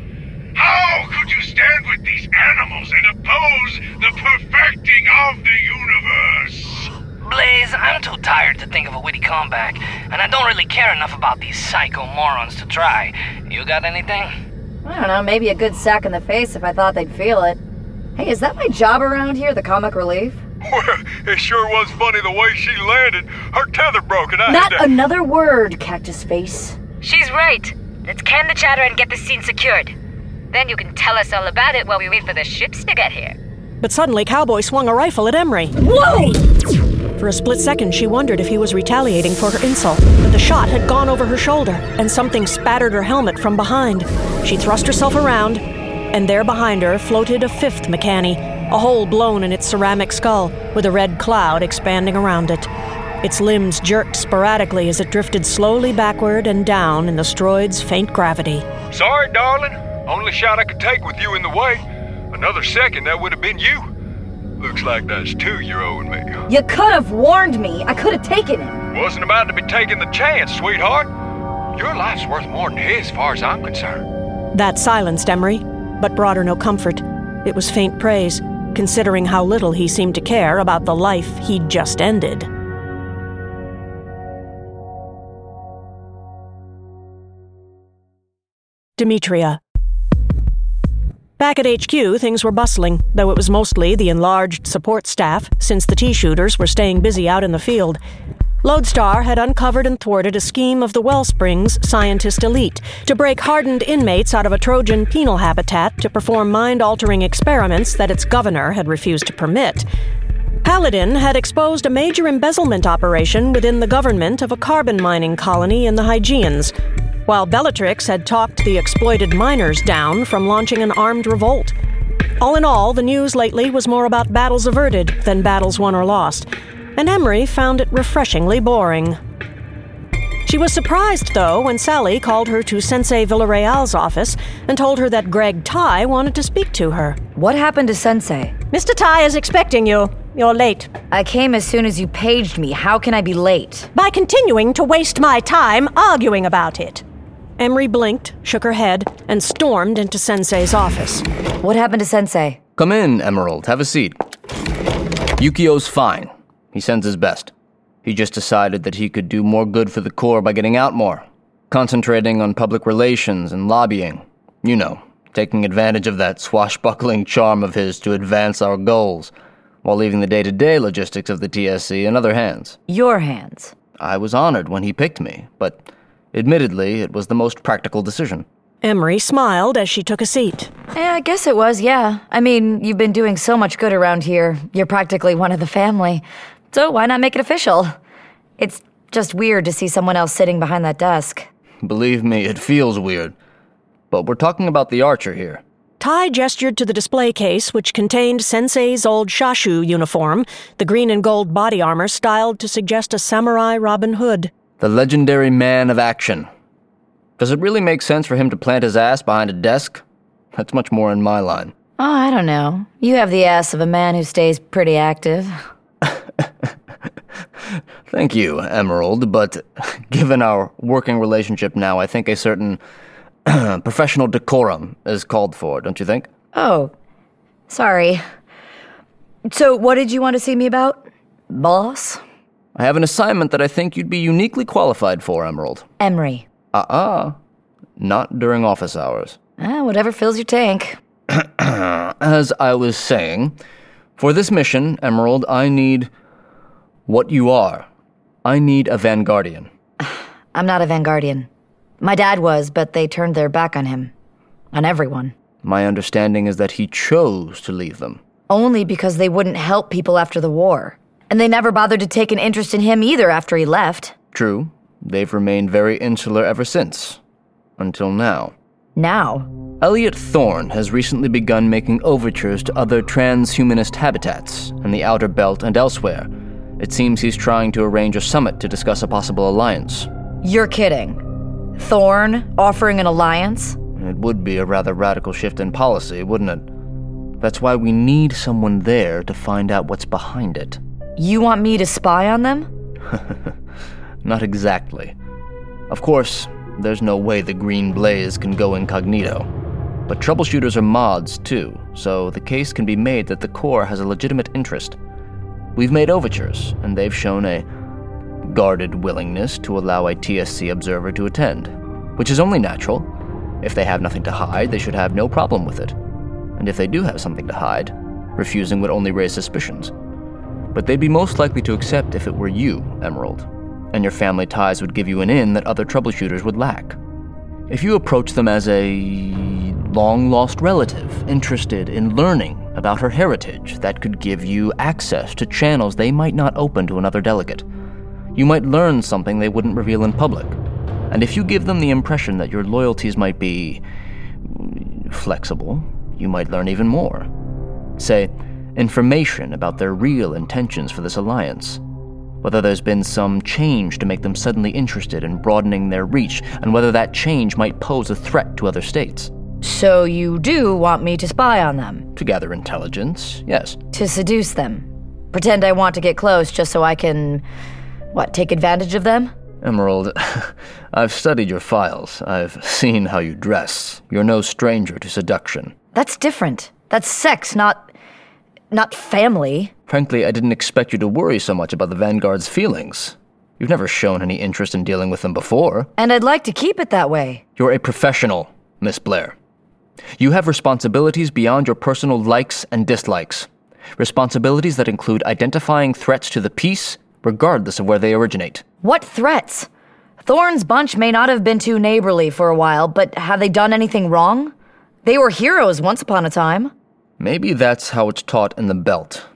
How could you stand with these animals and oppose the perfecting of the universe? Blaze, I'm too tired to think of a witty comeback, and I don't really care enough about these psycho morons to try. You got anything? I don't know, maybe a good sack in the face if I thought they'd feel it. Hey, is that my job around here, the comic relief? Well, it sure was funny the way she landed. Her tether broke and I Not had to... another word, Cactus Face. She's right. Let's can the chatter and get the scene secured. Then you can tell us all about it while we wait for the ships to get here. But suddenly, Cowboy swung a rifle at Emery. Whoa! For a split second, she wondered if he was retaliating for her insult, but the shot had gone over her shoulder, and something spattered her helmet from behind. She thrust herself around, and there behind her floated a fifth Meccani, a hole blown in its ceramic skull, with a red cloud expanding around it. Its limbs jerked sporadically as it drifted slowly backward and down in the Stroid's faint gravity. Sorry, darling. Only shot I could take with you in the way. Another second, that would have been you. Looks like that's two you're owing me. You could have warned me. I could have taken it. Wasn't about to be taking the chance, sweetheart. Your life's worth more than his, as far as I'm concerned. That silenced Emery, but brought her no comfort. It was faint praise, considering how little he seemed to care about the life he'd just ended. Demetria. Back at H Q, things were bustling, though it was mostly the enlarged support staff, since the T-shooters were staying busy out in the field. Lodestar had uncovered and thwarted a scheme of the Wellsprings scientist elite to break hardened inmates out of a Trojan penal habitat to perform mind-altering experiments that its governor had refused to permit. Paladin had exposed a major embezzlement operation within the government of a carbon mining colony in the Hygeans, while Bellatrix had talked the exploited miners down from launching an armed revolt. All in all, the news lately was more about battles averted than battles won or lost, and Emery found it refreshingly boring. She was surprised, though, when Sally called her to Sensei Villarreal's office and told her that Greg Ty wanted to speak to her. What happened to Sensei? Mister Ty is expecting you. You're late. I came as soon as you paged me. How can I be late? By continuing to waste my time arguing about it. Emery blinked, shook her head, and stormed into Sensei's office. What happened to Sensei? Come in, Emerald. Have a seat. Yukio's fine. He sends his best. He just decided that he could do more good for the Corps by getting out more, concentrating on public relations and lobbying. You know, taking advantage of that swashbuckling charm of his to advance our goals, while leaving the day-to-day logistics of the T S C in other hands. Your hands? I was honored when he picked me, but admittedly, it was the most practical decision. Emery smiled as she took a seat. Yeah, I guess it was, yeah. I mean, you've been doing so much good around here. You're practically one of the family. So why not make it official? It's just weird to see someone else sitting behind that desk. Believe me, it feels weird. But we're talking about the Archer here. Ty gestured to the display case, which contained Sensei's old Shashu uniform, the green and gold body armor styled to suggest a samurai Robin Hood. The legendary man of action. Does it really make sense for him to plant his ass behind a desk? That's much more in my line. Oh, I don't know. You have the ass of a man who stays pretty active. Thank you, Emerald, but given our working relationship now, I think a certain professional decorum is called for, don't you think? Oh, sorry. So what did you want to see me about, boss? I have an assignment that I think you'd be uniquely qualified for, Emerald. Emery. Uh-uh. Not during office hours. Ah, whatever fills your tank. As I was saying, for this mission, Emerald, I need what you are. I need a Vanguardian. I'm not a Vanguardian. My dad was, but they turned their back on him. On everyone. My understanding is that he chose to leave them. Only because they wouldn't help people after the war. And they never bothered to take an interest in him either after he left. True. They've remained very insular ever since. Until now. Now? Elliot Thorne has recently begun making overtures to other transhumanist habitats in the Outer Belt and elsewhere. It seems he's trying to arrange a summit to discuss a possible alliance. You're kidding. Thorne offering an alliance? It would be a rather radical shift in policy, wouldn't it? That's why we need someone there to find out what's behind it. You want me to spy on them? Not exactly. Of course, there's no way the Green Blaze can go incognito. But troubleshooters are mods, too, so the case can be made that the Corps has a legitimate interest. We've made overtures, and they've shown a guarded willingness to allow a T S C observer to attend, which is only natural. If they have nothing to hide, they should have no problem with it. And if they do have something to hide, refusing would only raise suspicions. But they'd be most likely to accept if it were you, Emerald, and your family ties would give you an in that other troubleshooters would lack. If you approach them as a long-lost relative interested in learning about her heritage, that could give you access to channels they might not open to another delegate. You might learn something they wouldn't reveal in public. And if you give them the impression that your loyalties might be flexible, you might learn even more. Say, information about their real intentions for this alliance. Whether there's been some change to make them suddenly interested in broadening their reach, and whether that change might pose a threat to other states. So you do want me to spy on them? To gather intelligence, yes. To seduce them? Pretend I want to get close just so I can, what, take advantage of them? Emerald, I've studied your files. I've seen how you dress. You're no stranger to seduction. That's different. That's sex, not... not family. Frankly, I didn't expect you to worry so much about the Vanguard's feelings. You've never shown any interest in dealing with them before. And I'd like to keep it that way. You're a professional, Miss Blair. You have responsibilities beyond your personal likes and dislikes. Responsibilities that include identifying threats to the peace, regardless of where they originate. What threats? Thorne's bunch may not have been too neighborly for a while, but have they done anything wrong? They were heroes once upon a time. Maybe that's how it's taught in the Belt,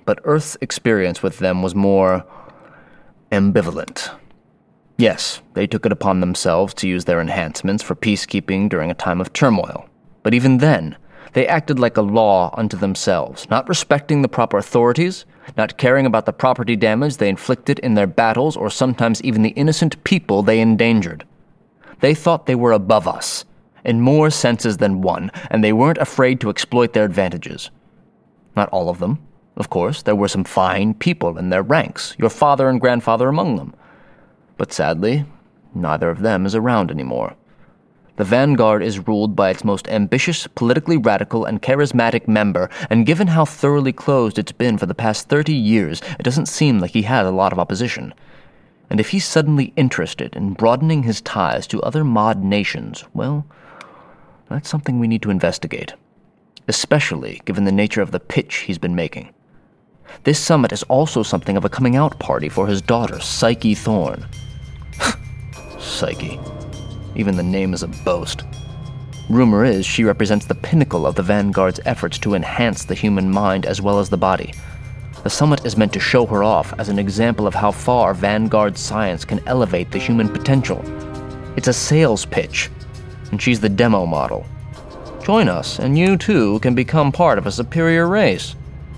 but Earth's experience with them was more ambivalent. Yes, they took it upon themselves to use their enhancements for peacekeeping during a time of turmoil. But even then, they acted like a law unto themselves, not respecting the proper authorities, not caring about the property damage they inflicted in their battles, or sometimes even the innocent people they endangered. They thought they were above us, in more senses than one, and they weren't afraid to exploit their advantages. Not all of them, of course. There were some fine people in their ranks, your father and grandfather among them. But sadly, neither of them is around anymore. The Vanguard is ruled by its most ambitious, politically radical, and charismatic member, and given how thoroughly closed it's been for the past thirty years, it doesn't seem like he has a lot of opposition. And if he's suddenly interested in broadening his ties to other mod nations, well, that's something we need to investigate, especially given the nature of the pitch he's been making. This summit is also something of a coming-out party for his daughter, Psyche Thorne. Psyche. Even the name is a boast. Rumor is she represents the pinnacle of the Vanguard's efforts to enhance the human mind as well as the body. The summit is meant to show her off as an example of how far Vanguard science can elevate the human potential. It's a sales pitch, and she's the demo model. Join us, and you too can become part of a superior race.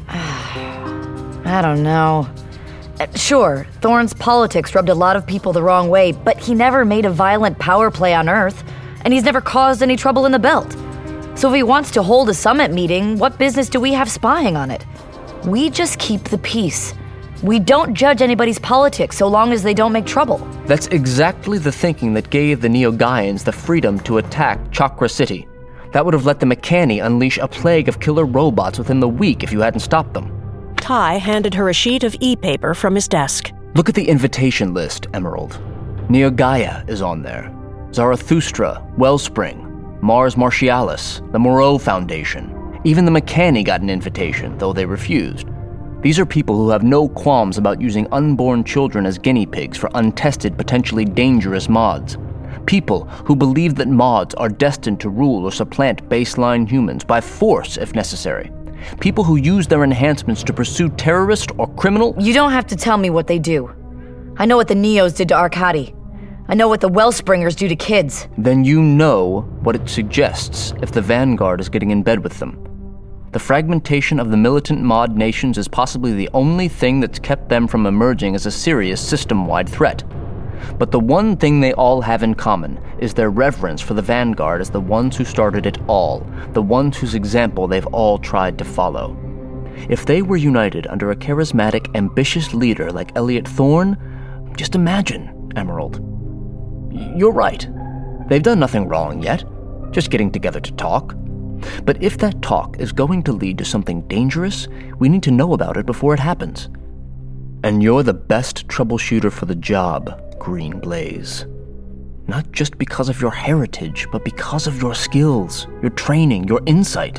I don't know. Uh, Sure, Thorne's politics rubbed a lot of people the wrong way, but he never made a violent power play on Earth, and he's never caused any trouble in the Belt. So if he wants to hold a summit meeting, what business do we have spying on it? We just keep the peace. We don't judge anybody's politics so long as they don't make trouble. That's exactly the thinking that gave the Neo-Gaians the freedom to attack Chakra City. That would have let the Mechani unleash a plague of killer robots within the week if you hadn't stopped them. Ty handed her a sheet of e-paper from his desk. Look at the invitation list, Emerald. Neo-Gaia is on there. Zarathustra, Wellspring, Mars Martialis, the Moreau Foundation. Even the Mechani got an invitation, though they refused. These are people who have no qualms about using unborn children as guinea pigs for untested, potentially dangerous mods. People who believe that mods are destined to rule or supplant baseline humans by force if necessary. People who use their enhancements to pursue terrorist or criminal... You don't have to tell me what they do. I know what the Neos did to Arkady. I know what the Wellspringers do to kids. Then you know what it suggests if the Vanguard is getting in bed with them. The fragmentation of the militant mod nations is possibly the only thing that's kept them from emerging as a serious system-wide threat. But the one thing they all have in common is their reverence for the Vanguard as the ones who started it all, the ones whose example they've all tried to follow. If they were united under a charismatic, ambitious leader like Elliot Thorne, just imagine, Emerald. You're right. They've done nothing wrong yet, just getting together to talk. But if that talk is going to lead to something dangerous, we need to know about it before it happens. And you're the best troubleshooter for the job, Green Blaze. Not just because of your heritage, but because of your skills, your training, your insight.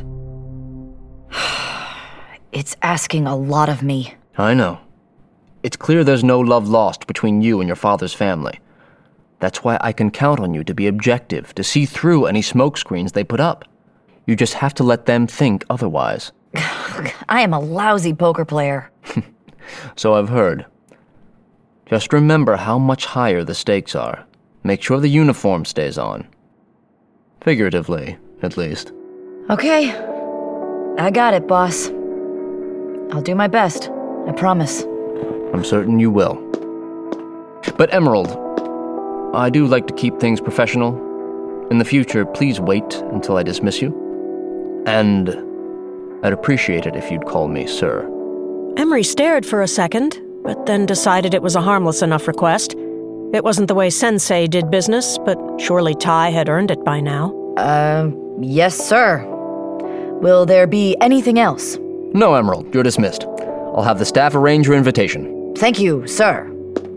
It's asking a lot of me. I know. It's clear there's no love lost between you and your father's family. That's why I can count on you to be objective, to see through any smokescreens they put up. You just have to let them think otherwise. I am a lousy poker player. So I've heard. Just remember how much higher the stakes are. Make sure the uniform stays on. Figuratively, at least. Okay. I got it, boss. I'll do my best. I promise. I'm certain you will. But Emerald, I do like to keep things professional. In the future, please wait until I dismiss you. And I'd appreciate it if you'd call me sir. Emery stared for a second, but then decided it was a harmless enough request. It wasn't the way Sensei did business, but surely Ty had earned it by now. Uh, yes, sir. Will there be anything else? No, Emerald, you're dismissed. I'll have the staff arrange your invitation. Thank you, sir.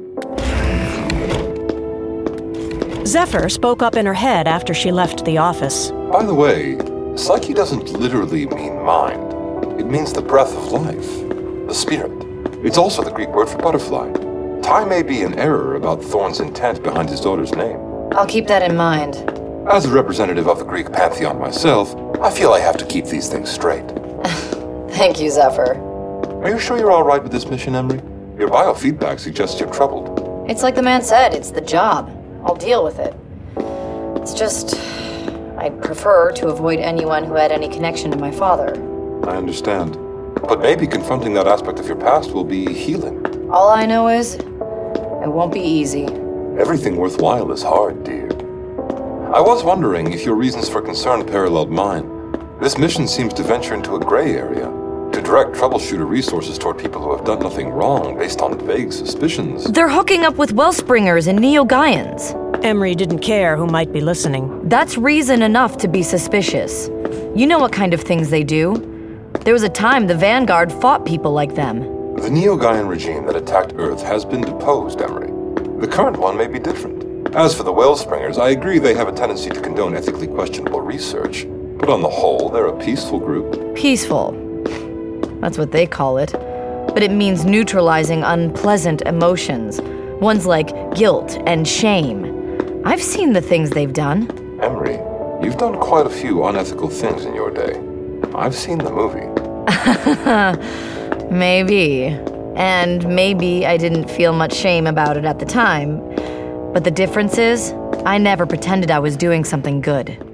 Zephyr spoke up in her head after she left the office. By the way, Psyche doesn't literally mean mind. It means the breath of life, the spirit. It's also the Greek word for butterfly. Ty may be in error about Thorne's intent behind his daughter's name. I'll keep that in mind. As a representative of the Greek pantheon myself, I feel I have to keep these things straight. Thank you, Zephyr. Are you sure you're all right with this mission, Emery? Your biofeedback suggests you're troubled. It's like the man said, it's the job. I'll deal with it. It's just, I'd prefer to avoid anyone who had any connection to my father. I understand. But maybe confronting that aspect of your past will be healing. All I know is, it won't be easy. Everything worthwhile is hard, dear. I was wondering if your reasons for concern paralleled mine. This mission seems to venture into a gray area, to direct troubleshooter resources toward people who have done nothing wrong based on vague suspicions. They're hooking up with Wellspringers and Neo-Gaians. Emery didn't care who might be listening. That's reason enough to be suspicious. You know what kind of things they do. There was a time the Vanguard fought people like them. The Neo-Gaian regime that attacked Earth has been deposed, Emery. The current one may be different. As for the Wellspringers, I agree they have a tendency to condone ethically questionable research. But on the whole, they're a peaceful group. Peaceful. That's what they call it. But it means neutralizing unpleasant emotions. Ones like guilt and shame. I've seen the things they've done. Emery, you've done quite a few unethical things in your day. I've seen the movie. Maybe. And maybe I didn't feel much shame about it at the time. But the difference is, I never pretended I was doing something good.